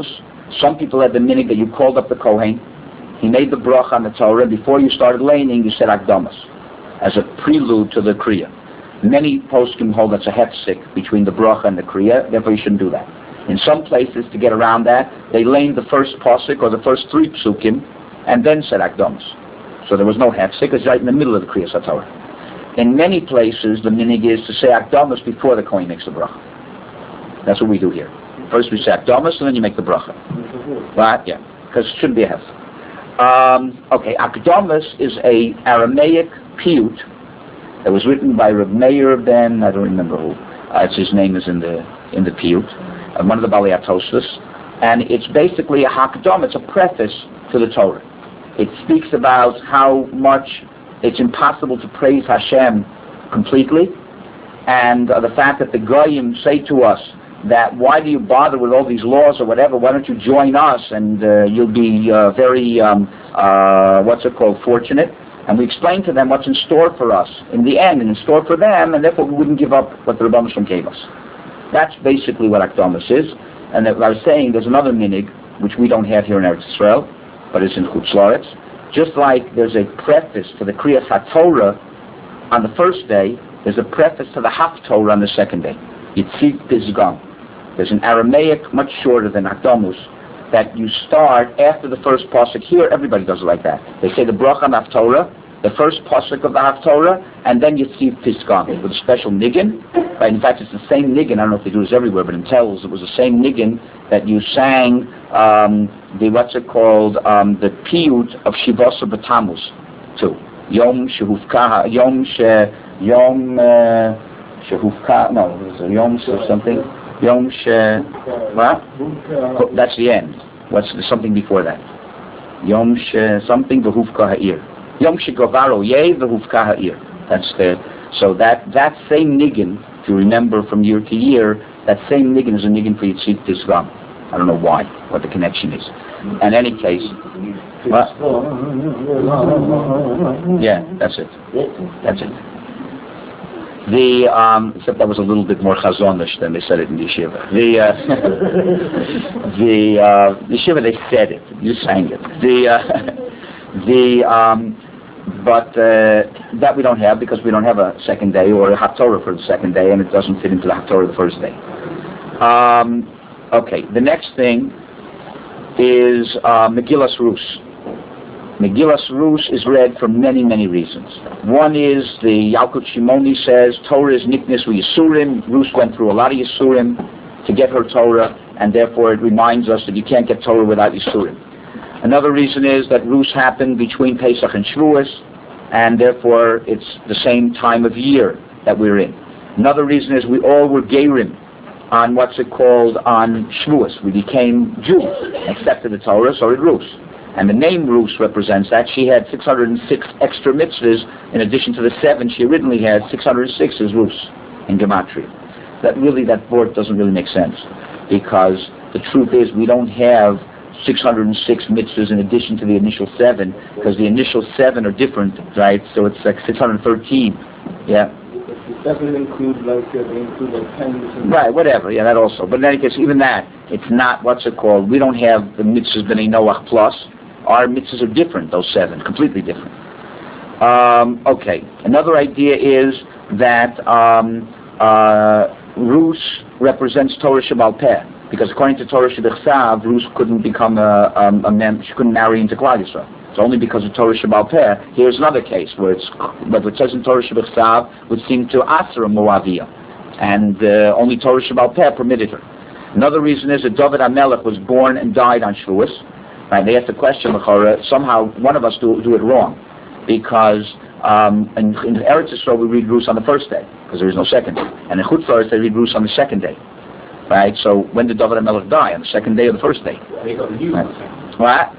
Some people had the minhag that you called up the Kohen, he made the bracha on the Torah, and before you started laning, you said Akdamas, as a prelude to the Kriya. Many poskim hold that's a hefsek between the bracha and the Kriya, therefore you shouldn't do that. In some places, to get around that, they laned the first pasuk or the first 3 psukim, and then said Akdamas. So there was no hefsek, it's right in the middle of the Kriya Satorah. In many places, the minhag is to say Akdamas before the Kohen makes the bracha. That's what we do here. First we say Akdamas, and then you make the bracha. Right? Yeah, because it shouldn't be a hefsek. Okay, Akdamas is a Aramaic piyut that was written by Reb Meir ben, I don't remember who. It's his name is in the piyut, one of the Balei HaTosfos, and it's basically a hakdam. It's a preface to the Torah. It speaks about how much it's impossible to praise Hashem completely, and the fact that the Goyim say to us that why do you bother with all these laws or whatever? Why don't you join us and you'll be very fortunate. And we explain to them what's in store for us in the end and in store for them, and therefore we wouldn't give up what the Rebbeinu Shalom gave us. That's basically what Akdamas is. And I was saying there's another minhag which we don't have here in Eretz Yisrael, but it's in Chutz La'aretz. Just like there's a preface to the Kriyas HaTorah on the first day, there's a preface to the Haftorah on the second day. Yitzit Pizgam. There's an Aramaic much shorter than Akdamus that you start after the first pasuk. Here, everybody does it like that. They say the bracha on Haftorah, the first pasuk of the Haftorah, and then Yitzit Pizgam with a special niggin. Right? In fact, it's the same niggin. I don't know if they do this everywhere, but in Telz it was the same niggin that you sang the piyut of Shivasa B'Tammuz too. Yom Shehufka, Yom Shehufka, no, it was a Yom something. Yom She, what? That's the end. What's something before that? Yom She something v'hufka ha'ir. Yom She Gavaro Yeh v'hufka ha'ir. That's the, so that same niggin, if you remember from year to year, that same niggin is a niggin for Yitzit Pizgam. I don't know why, what the connection is. In any case, what? Yeah, that's it. That's it. Except that was a little bit more chazonish than they said it in the yeshiva. The yeshiva, they said it. You sang it. But that we don't have because we don't have a second day or a Haftorah for the second day, and it doesn't fit into the Haftorah the first day. Okay, the next thing is Megillas Rus. Megillas Rus is read for many, many reasons. One is the Yalkut Shimoni says Torah is niknis with Yisurim. Rus went through a lot of Yisurim to get her Torah, and therefore it reminds us that you can't get Torah without Yisurim. Another reason is that Rus happened between Pesach and Shavuos, and therefore it's the same time of year that we're in. Another reason is we all were Gerim on on Shavuos. We became Jews, accepted the Torah, so did Rus. And the name Rus represents that. She had 606 extra mitzvahs in addition to the 7 she originally had. 606 is Rus in Gematria. That board doesn't really make sense, because the truth is we don't have 606 mitzvahs in addition to the initial 7, because the initial 7 are different, right? So it's like 613. Yeah. It doesn't include like 10. Right, whatever. Yeah, that also. But in any case, even that, it's not we don't have the mitzvahs b'nei Noach plus. Our mitzvahs are different, those 7, completely different. Okay, another idea is that Rus represents Torah Shebal Peh, because according to Torah Shebechsav, Rus couldn't become she couldn't marry into Klal Yisrael. It's only because of Torah Shebal Peh. Here's another case where it says in Torah Shebechsav would seem to Asra Moaviyah, and only Torah Shebal Peh permitted her. Another reason is that David HaMelech was born and died on Shavuos. Right, they asked the question, somehow one of us do it wrong, because in Eretz Yisrael we read Rus on the first day, because there is no second day. And in Chutz La'aretz they read Rus on the second day. Right, so when did David HaMelech die? On the second day or the first day? Right. What?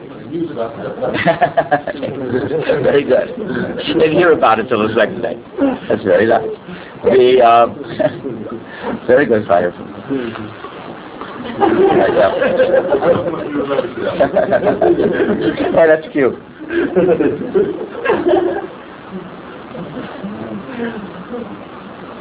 Very good. You didn't hear about it till the second day. That's very nice. Very good, Fire. Oh, that's cute.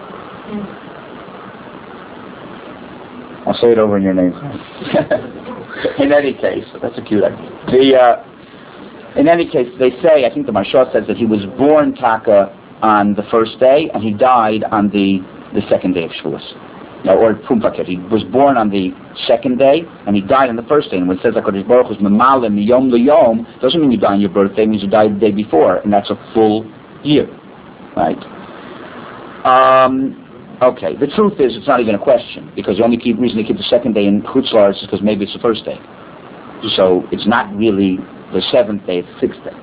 I'll say it over in your name. In any case, that's a cute idea. In any case, they say, I think the Maharsha says that he was born Taka on the first day and he died on the second day of Shavuos. Or Pumpaket. He was born on the second day and he died on the first day. And when it says HaKadosh Baruch Hu is Memalim Miyom L'Yom, doesn't mean you die on your birthday, it means you died the day before, and that's a full year. Right? Okay, the truth is it's not even a question, because the only reason they keep the second day in Chutz La'aretz is because maybe it's the first day. So it's not really the seventh day, it's the sixth day.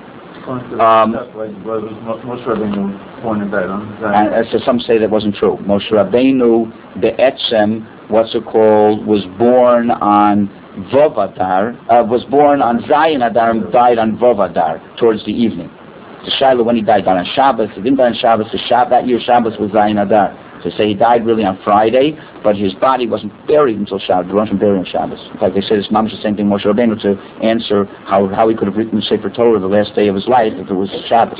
Moshe Rabbeinu pointed that on. And so some say that wasn't true. Moshe Rabbeinu, Be'etzem, was born on Vov Adar, was born on Zayin Adar and died on Vov Adar towards the evening. The Shiloh, when he died on Shabbos, he didn't die on Shabbos. That year Shabbos was Zayin Adar. So say he died really on Friday, but his body wasn't buried until Shabbos. He wasn't buried on Shabbos. In fact, they say this Mamash the same thing Moshe Rabbeinu to answer how he could have written the Sefer Torah the last day of his life if it was Shabbos.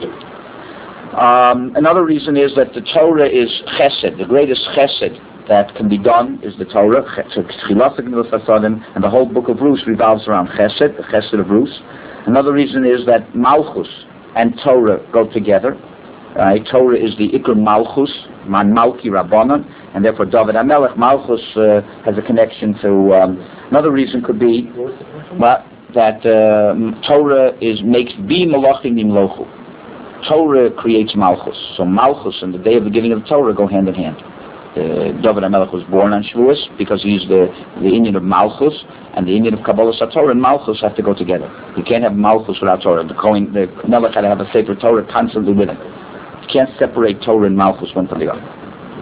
Another reason is that the Torah is chesed. The greatest chesed that can be done is the Torah. And the whole book of Ruth revolves around chesed, the chesed of Ruth. Another reason is that Malchus and Torah go together. Torah is the Ikr Malchus, Man Malki Rabbanan, and therefore David HaMelech, Malchus has a connection to, another reason could be that Torah makes Bi Malachim Nimlochu. Torah creates Malchus. So Malchus and the day of the giving of the Torah go hand in hand. David HaMelech was born on Shavuos because he's the Indian of Malchus, and the Indian of Kabbalah Torah and Malchus have to go together. You can't have Malchus without Torah. The Melech had to have a Sefer Torah constantly with him. You can't separate Torah and Malchus one from the other.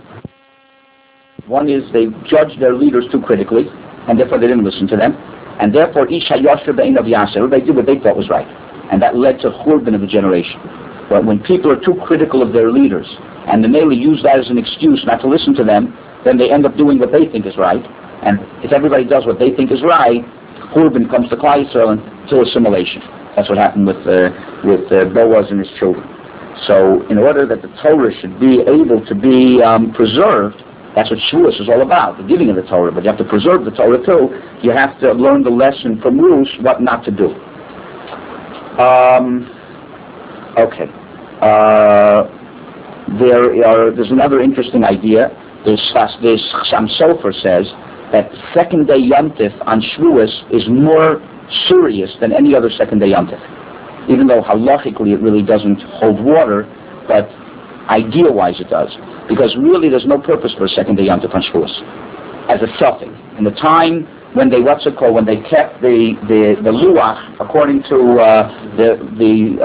One is they judged their leaders too critically, and therefore they didn't listen to them, and therefore Ish HaYosher Be'ein of Yasser, everybody did what they thought was right, and that led to Churban of the generation. But when people are too critical of their leaders, and they mainly use that as an excuse not to listen to them, then they end up doing what they think is right. And if everybody does what they think is right, Churban comes to Klal Yisrael until assimilation. That's what happened with Boaz and his children. So in order that the Torah should be able to be preserved, that's what Shavuos is all about, the giving of the Torah. But you have to preserve the Torah too. You have to learn the lesson from Ruth, what not to do. Okay. There's another interesting idea. Chassam Sofer says that the second day Yom Tif on Shavuos is more serious than any other second day Yom Tif. Even though halachically it really doesn't hold water, but idea-wise it does. Because really there's no purpose for a second day Yom Tif on Shavuos as a suffix. In the time when they when they kept the luach according to the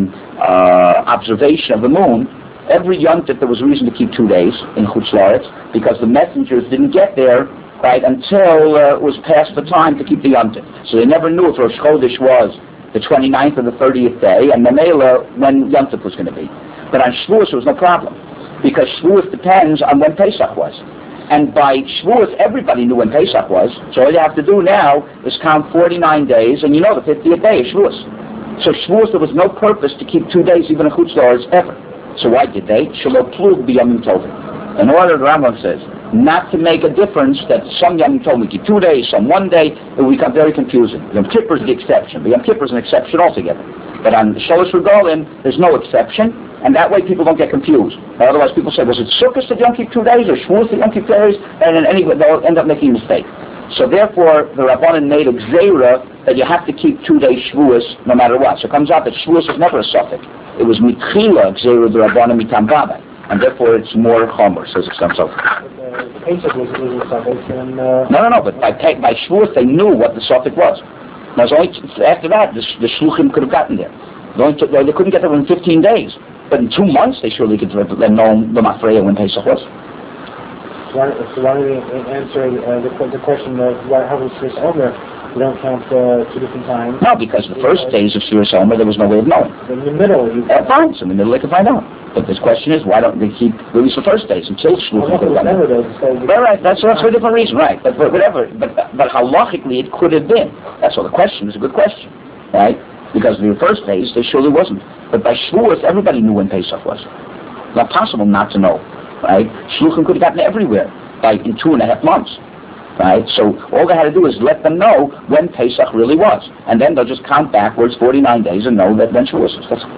observation of the moon, every Yom Tif there was a reason to keep 2 days in Chutz La'aretz because the messengers didn't get there right until it was past the time to keep the Yom Tif. So they never knew if Rosh Chodesh was the 29th or the 30th day, and Mamela when Yom Tif was going to be. But on Shavuos there was no problem because Shavuos depends on when Pesach was. And by Shavuos, everybody knew when Pesach was. So all you have to do now is count 49 days, and you know the 50th day is Shavuos. So Shavuos, there was no purpose to keep 2 days, even in Chutz La'aretz, ever. So why did they? Shelo plug b'yamim tovim. In order, the Rambam says, not to make a difference that some Yom Tovim we keep 2 days, some 1 day, it will become very confusing. Yom Kippur is the exception, but Yom Kippur is an exception altogether. But on Shalosh Regalim, there's no exception, and that way people don't get confused. Otherwise people say, was it Sukkot that Yom Kippur 2 days, or Shavuos that Yom Kippur 2 days? And then anyway, they'll end up making a mistake. So therefore, the Rabbanan made a gzeira that you have to keep 2 days Shavuos no matter what. So it comes out that Shavuos was never a suffix. It was mitchila gzeira the Rabbanan mitam vada, and therefore it's more chomer, says Chassam Sofer. Pesach was a suffix, and No, but by Shavuos they knew what the suffix was. Now, only after that, the shluchim could have gotten there. They couldn't get there in 15 days. But in 2 months, they surely could have known the Mafreya when Pesach was. So why don't we answer the question of how was Shiras Omer? We don't count 2 different times. No, because the first days of Shiras Omer, there was no way of knowing. In the middle, fine, so in the middle they could find out. But this question is, why don't they keep at least the first days until shluchim could have gotten there? Right, that's for a different reason, right? But whatever. But halachically, it could have been. That's all. The question is a good question, right? Because the first days, there surely wasn't. But by Shavuos, everybody knew when Pesach was. It's not possible not to know, right? Shluchim could have gotten everywhere in 2.5 months. Right? So all they had to do is let them know when Pesach really was. And then they'll just count backwards 49 days and know that then Shavuos is. That's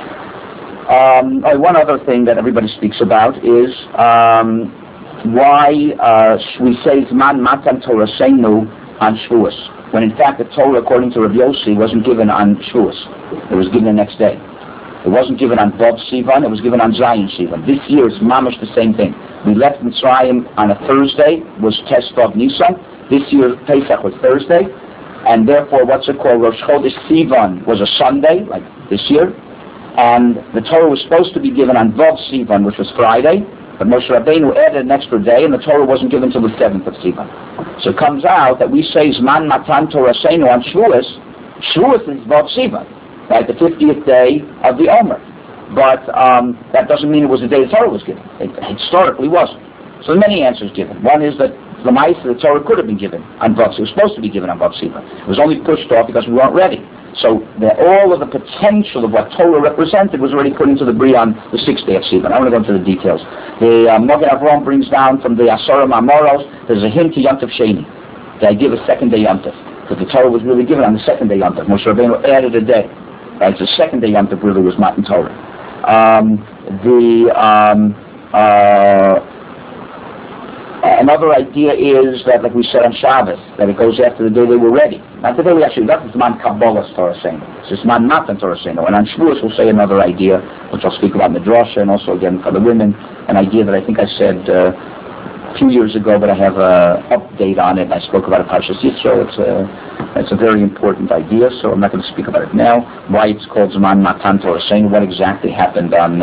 one other thing that everybody speaks about is why we say Zman Matan Toraseinu on Shavuos, when in fact the Torah, according to Rav Yossi, wasn't given on Shavuos. It was given the next day. It wasn't given on Vav Sivan, it was given on Zayin Sivan. This year it's mamash the same thing. We left Mitzrayim on a Thursday, was Tes Vav Nisan. This year Pesach was Thursday, and therefore what's it called? Rosh Chodesh Sivan was a Sunday, like this year. And the Torah was supposed to be given on Vav Sivan, which was Friday, but Moshe Rabbeinu added an extra day, and the Torah wasn't given until the 7th of Sivan. So it comes out that we say Zman Matan Toraseinu on Shavuos. Shavuos is Vav Sivan, right, the 50th day of the Omer. But that doesn't mean it was the day the Torah was given. It historically wasn't. So there are many answers given. One is that the Torah could have been given on Vav Sivan. It was supposed to be given on Vav Sivan. It was only pushed off because we weren't ready. So all of the potential of what Torah represented was already put into the Bri on the 6th day of Sivan. I want to go into the details. The Magen Avraham brings down from the Asara Mamoros, there's a hint to Yom Tov Sheni. They give a second day Yom Tov. Because the Torah was really given on the second day Yom Tov. Moshe Rabbeinu added a day. Right, so the second day Yom Tov really was Matan Torah. Another idea is that, like we said on Shabbos, that it goes after the day they were ready. Not the day we actually left, it's Man Kabbalah Torah Seinu. It's just Man Matan Torah Seinu. And on Shavuos we'll say another idea, which I'll speak about Midrasha, and also again for the women, an idea that I think I said a few years ago, but I have an update on it. I spoke about it Parshas Yitro. It's a very important idea, so I'm not going to speak about it now. Why it's called Zman Matan Torah Seinu, what exactly happened on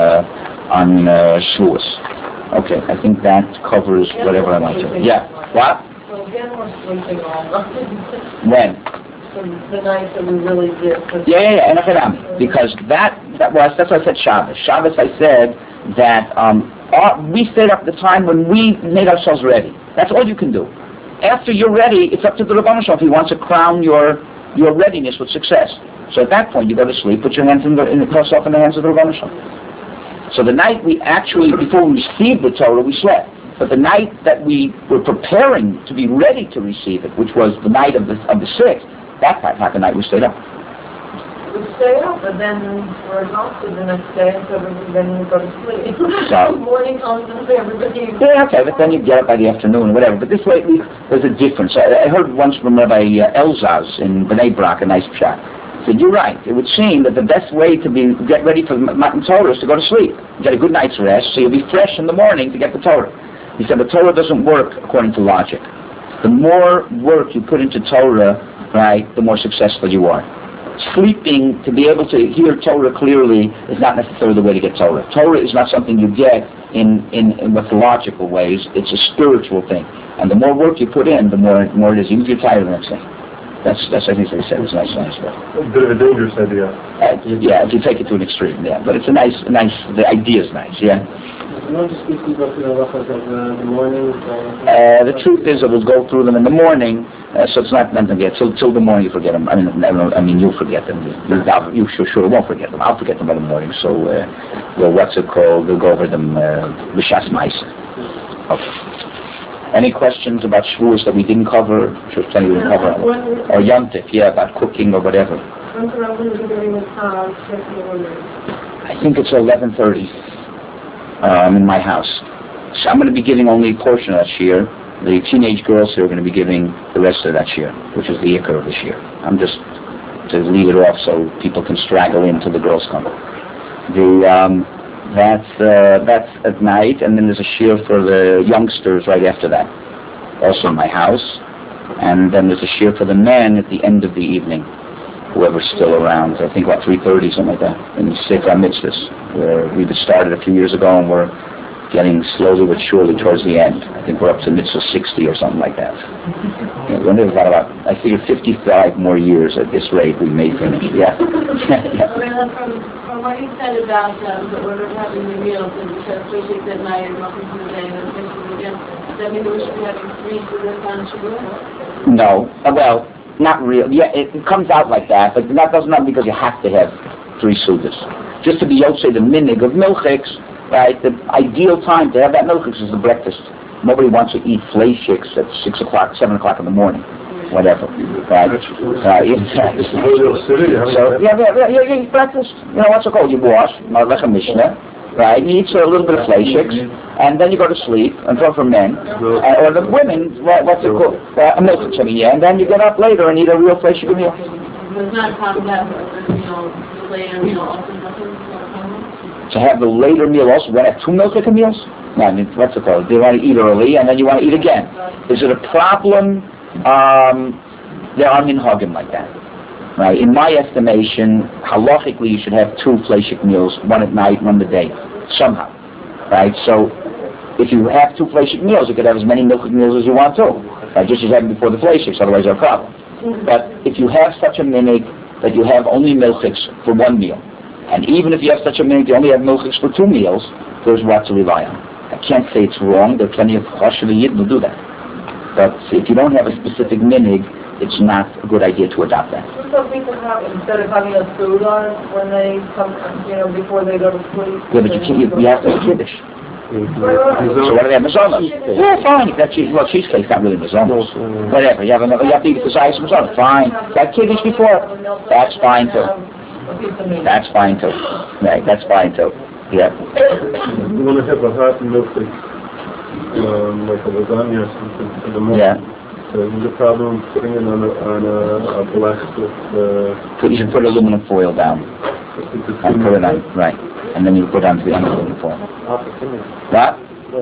Shavuos. Okay, I think that covers whatever I want to. Yeah. What? So again, we're sleeping all night. When? The night that we really did. Yeah, because that's why I said Shabbos. Shabbos I said that we stayed up the time when we made ourselves ready. That's all you can do. After you're ready, it's up to the Rebbeinu Shalom if he wants to crown your readiness with success. So at that point, you go to sleep, put your hands in yourself in the hands of the Rebbeinu Shalom. So the night we actually, before we received the Torah, we slept. But the night that we were preparing to be ready to receive it, which was the night of the 6th, that half the night we stayed up. We stay up, and then we're exhausted the next day, so then we go to sleep. So morning comes and everybody... Yeah, okay, but then you get up by the afternoon or whatever. But this way, there's a difference. I heard once from Rabbi Elzaz in Bnei Brak, a nice pshat. He said, you're right. It would seem that the best way to get ready for Matan Torah is to go to sleep. Get a good night's rest, so you'll be fresh in the morning to get the Torah. He said, the Torah doesn't work according to logic. The more work you put into Torah, right, the more successful you are. Sleeping, to be able to hear Torah clearly, is not necessarily the way to get Torah. Torah is not something you get in mythological ways. It's a spiritual thing. And the more work you put in, the more it is. Even if you're tired of the next thing. That's I think they said. It's a nice stuff. A bit of a dangerous idea. Yeah, if you take it to an extreme, yeah. But it's a nice, the idea is nice, yeah. The truth is, it will go through them in the morning, so it's not meant to get till the morning. You forget them. I mean, you'll forget them. You sure won't forget them. I'll forget them by the morning. So, what's it called? We'll go over them. B'shas Ma'aseh. Okay. Any questions about Shavuos that we didn't cover? Sure, plenty we didn't cover. Or Yom Tov, yeah, about cooking or whatever. I think it's 11:30 in my house. So I'm going to be giving only a portion of that year. The teenage girls here are going to be giving the rest of that year, which is the ikar of this year. I'm just to leave it off so people can straggle in till the girls come. That's at night, and then there's a shiur for the youngsters right after that, also in my house. And then there's a shiur for the men at the end of the evening, whoever's still around. I think about 3:30, something like that, in the Sefer Mitzvahs, where we started a few years ago, and we're getting slowly but surely towards the end. I think we're up to Mitzvah 60 or something like that. Yeah, we're about, I figure 55 more years at this rate we may finish. Yeah. From what you said about the order of having the meals, and you said especially at night and welcome to the day and then finishing again, does that mean that we should be having 3 sudas on Shavuot? No. Well, not really. Yeah, it comes out like that, but that does not because you have to have 3 sudas. Just to be, say, the minig of milchiks, right? The ideal time to have that milchiks is the breakfast. Nobody wants to eat fleischiks at 6 o'clock, 7 o'clock in the morning, whatever. Right? So you eat breakfast. You know what's it called? You wash, like a Mishnah. Right? You eat a little bit of fleischiks, and then you go to sleep, and for men, or the women, what's it called? A milk, and then you get up later and eat a real fleishik meal. It's not common to have the later meal also. To have the later meal also, you want to have 2 milk meals? No, I mean, what's it called? They want to eat early, and then you want to eat again. Is it a problem? There are minhagim like that. Right? In my estimation, halachically, you should have 2 fleishik meals, one at night, one in the day, somehow. Right? So, if you have 2 fleishik meals, you could have as many milk meals as you want to. Right? Just as you have them before the fleishiks, otherwise there's a problem. But if you have such a minig that you have only milchiks for 1 meal, and even if you have such a minig you only have milchiks for 2 meals, there's what to rely on. I can't say it's wrong. There are plenty of chashuv yid who do that. But if you don't have a specific minig, it's not a good idea to adopt that. Some people have, instead of having a food on when they come, before they go to sleep. Yeah, but you have to have kiddush. So what do they have? Mazonos. Yeah, fine. Cheesecake's not really mazonos. Whatever. You have to eat the size of mazonos. Fine. Got kiddush before. That's fine too. That's fine too. Right. That's fine too. Yeah. You want to have a hot milkshake, like a lasagna or something in the morning. Yeah. So there's a problem putting it on a blast with... You should put aluminum foil down. And put it on, right. And then you put it on the aluminum foil. What?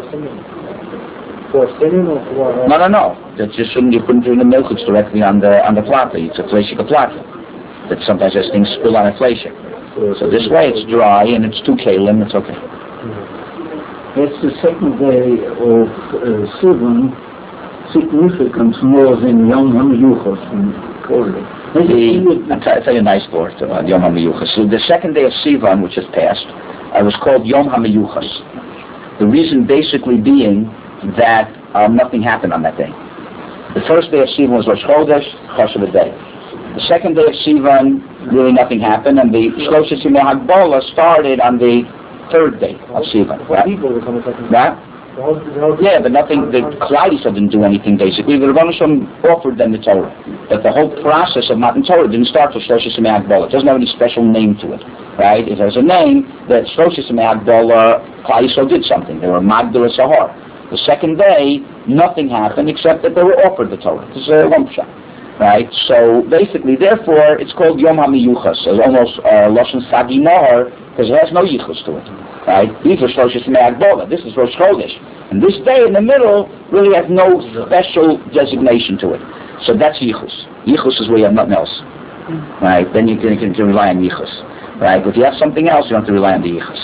No. That's just when you put it in the milk, it's directly on the platter. It's a fleishik platter. That sometimes those things spill on a fleishik. So this way it's dry and it's 2 kalim, it's okay. It's the second day of Sivan, significant more than Yom HaMiyuchos in Korea. I'll tell you a nice story about Yom HaMiyuchos. So the second day of Sivan, which is passed, was called Yom HaMiyuchos. The reason basically being that nothing happened on that day. The first day of Sivan was Rosh Chodesh, Chashuv Day. The second day of Sivan, really nothing happened, and the Shloshis Yimei Hagbola started on the 3rd day of Sivan. Right? Yeah, but nothing, the Klal Yisrael didn't do anything basically. The Rebbeinu Shalom offered them the Torah. But the whole process of Matan Torah didn't start with Shloshis Yimei Hagbola. It doesn't have any special name to it. Right? It has a name that Shloshis Yimei Hagbola, Klal Yisrael did something. They were Magdala Sahar. The second day, nothing happened except that they were offered the Torah. This is a lump shot. Right? So basically, therefore, it's called Yom HaMiyuchas. It's almost Lashon Sagi Nohar, because it has no yichus to it. Right? These are Shloshis Yimei Hagbola. This is Rosh Chodesh. And this day in the middle really has no special designation to it. So that's yichus. Yichus is where you have nothing else. Right? Then you can rely on yichus. Right? But if you have something else, you don't have to rely on the yichus.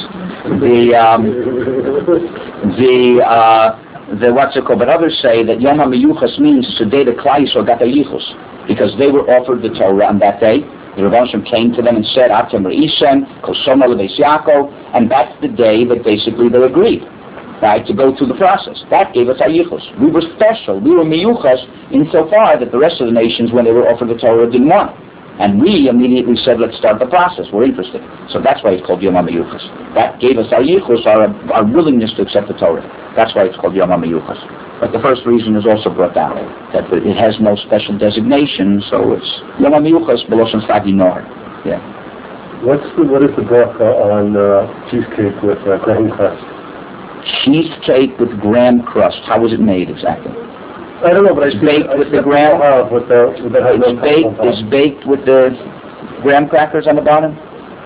But others say that Yom HaMiyuchas means it's the day that Klal Yisrael got their yichus, because they were offered the Torah on that day. The Rebbeinu Shalom came to them and said, Atem Re'isem, Kosoma Lebeis Yaakov, and that's the day that basically they agreed, right, to go through the process. That gave us our yichus. We were special. We were miyuchas insofar that the rest of the nations, when they were offered the Torah, didn't want it. And we immediately said, let's start the process. We're interested. So that's why it's called Yom HaMiyuchas. That gave us our yichus, our willingness to accept the Torah. That's why it's called Yom HaMiyuchas. But the first reason is also brought down, that it has no special designation, so it's Yom HaMiyuchas B'Loshen Sagi Nohar. Yeah. What is the bracha on cheesecake with graham crust? Cheesecake with graham crust. How was it made exactly? I don't know, but it's baked with the graham. It's baked with the graham crackers on the bottom.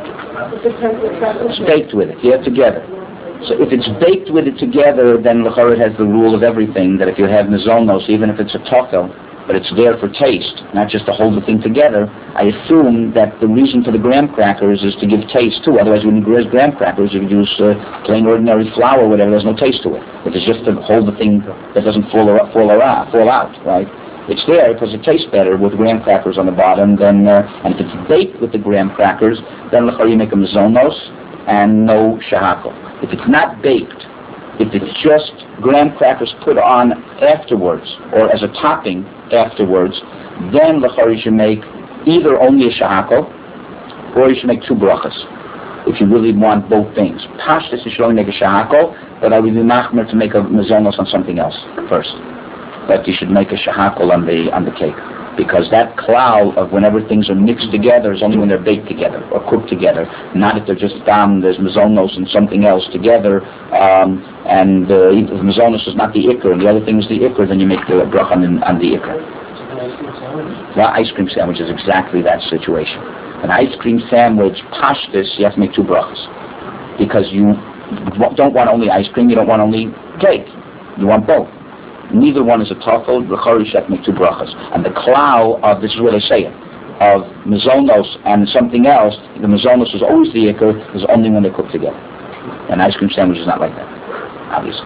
It's baked with it, yeah, together. So if it's baked with it together, then l'chorah has the rule of everything, that if you have mizonos, even if it's a tokel, but it's there for taste, not just to hold the thing together, I assume that the reason for the graham crackers is to give taste too. Otherwise, when you use graham crackers, you could use plain ordinary flour or whatever. There's no taste to it. If it's just to hold the thing that doesn't fall out, right? It's there because it tastes better with graham crackers on the bottom than, and if it's baked with the graham crackers, then l'chorah you make a mizonos and no shahakol. If it's not baked, if it's just graham crackers put on afterwards or as a topping afterwards, then l'chorah you should make either only a shahakol or you should make 2 brachas. if you really want both things. Pashtus, you should only make a shahakol, but I would be machmer to make a mazonos on something else first. But you should make a shahakol on the cake. Because that cloud of whenever things are mixed together is only when they're baked together or cooked together, not if they're just there's mazonos and something else together, and the mazonos is not the ikr and the other thing is the ikr, then you make the bracha on the ikr. Well, ice cream sandwich is exactly that situation. An ice cream sandwich, pashtus, you have to make 2 brachas. Because you don't want only ice cream, you don't want only cake. You want both. Neither one is a tafel, b'chari you have to make 2 brachas. And the cloud of, this is what I say it, of mazonos and something else, the mazonos is always the ikr, is only when they cook together. An ice cream sandwich is not like that, obviously.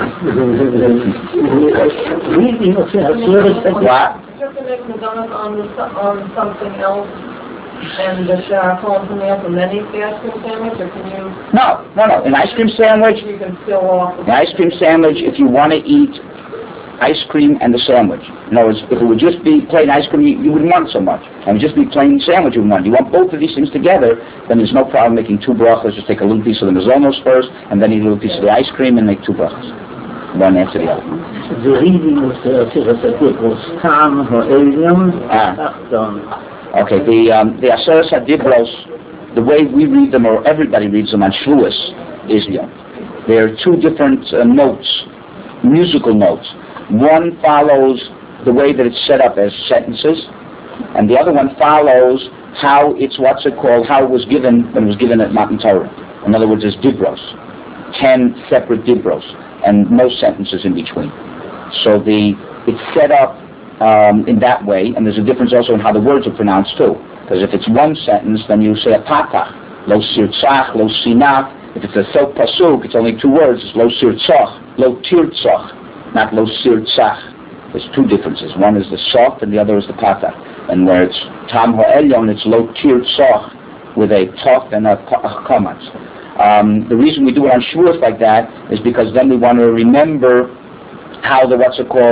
What? You have to make mazonos on something else and the shahakol on something else and then eat the ice cream sandwich, or can you... No. An ice cream sandwich, You can still off. An ice cream sandwich, if you want to eat ice cream and the sandwich. In other words, if it would just be plain ice cream, you wouldn't want so much. And it would just be plain sandwich you would want. You want both of these things together, then there's no problem making 2 brachas. Just take a little piece of the mazonos first, and then eat a little piece of the ice cream and make 2 brachas. One after the other. Okay, the Aseres HaDibros, the way we read them, or everybody reads them on Shavuos, is there are 2 different notes, musical notes. One follows the way that it's set up as sentences, and the other one follows how it's how it was given when it was given at Matan Torah. In other words, it's dibros, 10 separate dibros, and no sentences in between. So it's set up in that way, and there's a difference also in how the words are pronounced too. Because if it's one sentence, then you say a patach, lo sirtzach, lo sinach. If it's a self pasuk, it's only 2 words. It's lo sirtzach, lo tirtzach, not lo sirtzach. There's 2 differences. One is the sof, and the other is the patach. And where it's tam ha'elyon, it's lo tirtzach with a tof and a kamatz. The reason we do it on Shavuos like that is because then we want to remember how the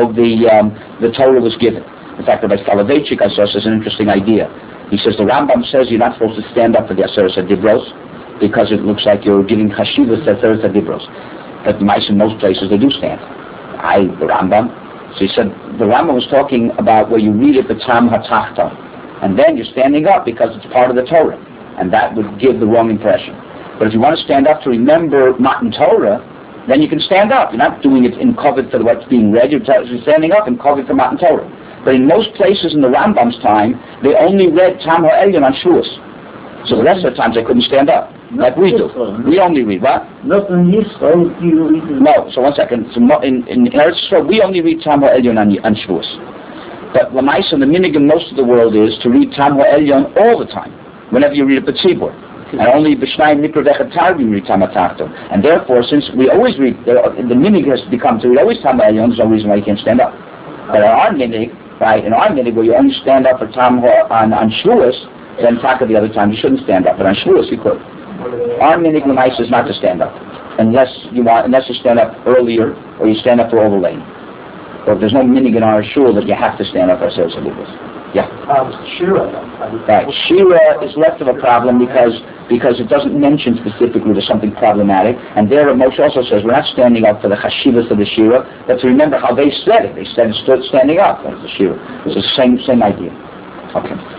Torah was given. In fact, Rabbi Soloveitchik, I saw, says an interesting idea. He says the Rambam says you're not supposed to stand up for the Aseres HaDibros because it looks like you're giving chashivas to Aseres HaDibros. But in most places they do stand. The Rambam. So he said the Rambam was talking about where you read it the Tam HaTachta, and then you're standing up because it's part of the Torah, and that would give the wrong impression. But if you want to stand up to remember Matan Torah, then you can stand up. You're not doing it in covet for what's being read. You're standing up in covet for Matan Torah. But in most places in the Rambam's time, they only read Tam HaElyon on Shavuos. So the rest of the times they couldn't stand up, like we do. We only read what? Not in Yisrael, you read it. No, so one second. So in Eretz Yisrael, we only read Tam HaElyon on Shavuos. But Lamais and the minig in most of the world is to read Tam HaElyon all the time, whenever you read a B'tzibur. And only B'shnayim Nikra V'Chatar we read Tam HaTachto. And therefore, since we always read, the minig has become to read always Tam HaElyon, there's no reason why you can't stand up. But in our minig, where you only stand up for Tam on Shavuos, then Taka the other time you shouldn't stand up. But on Shavuos you could. Our minig Lamais is not to stand up, unless you stand up earlier or you stand up for all the lane. But there's no minig in our shul that you have to stand up for Aseres HaDibros. Yeah. Shira. Right. Shira is less of a problem because it doesn't mention specifically there's something problematic. And there Moshe also says we're not standing up for the chashivas of the Shira, but to remember how they said it. They said it stood standing up. That's the Shira. It's the same idea. Okay.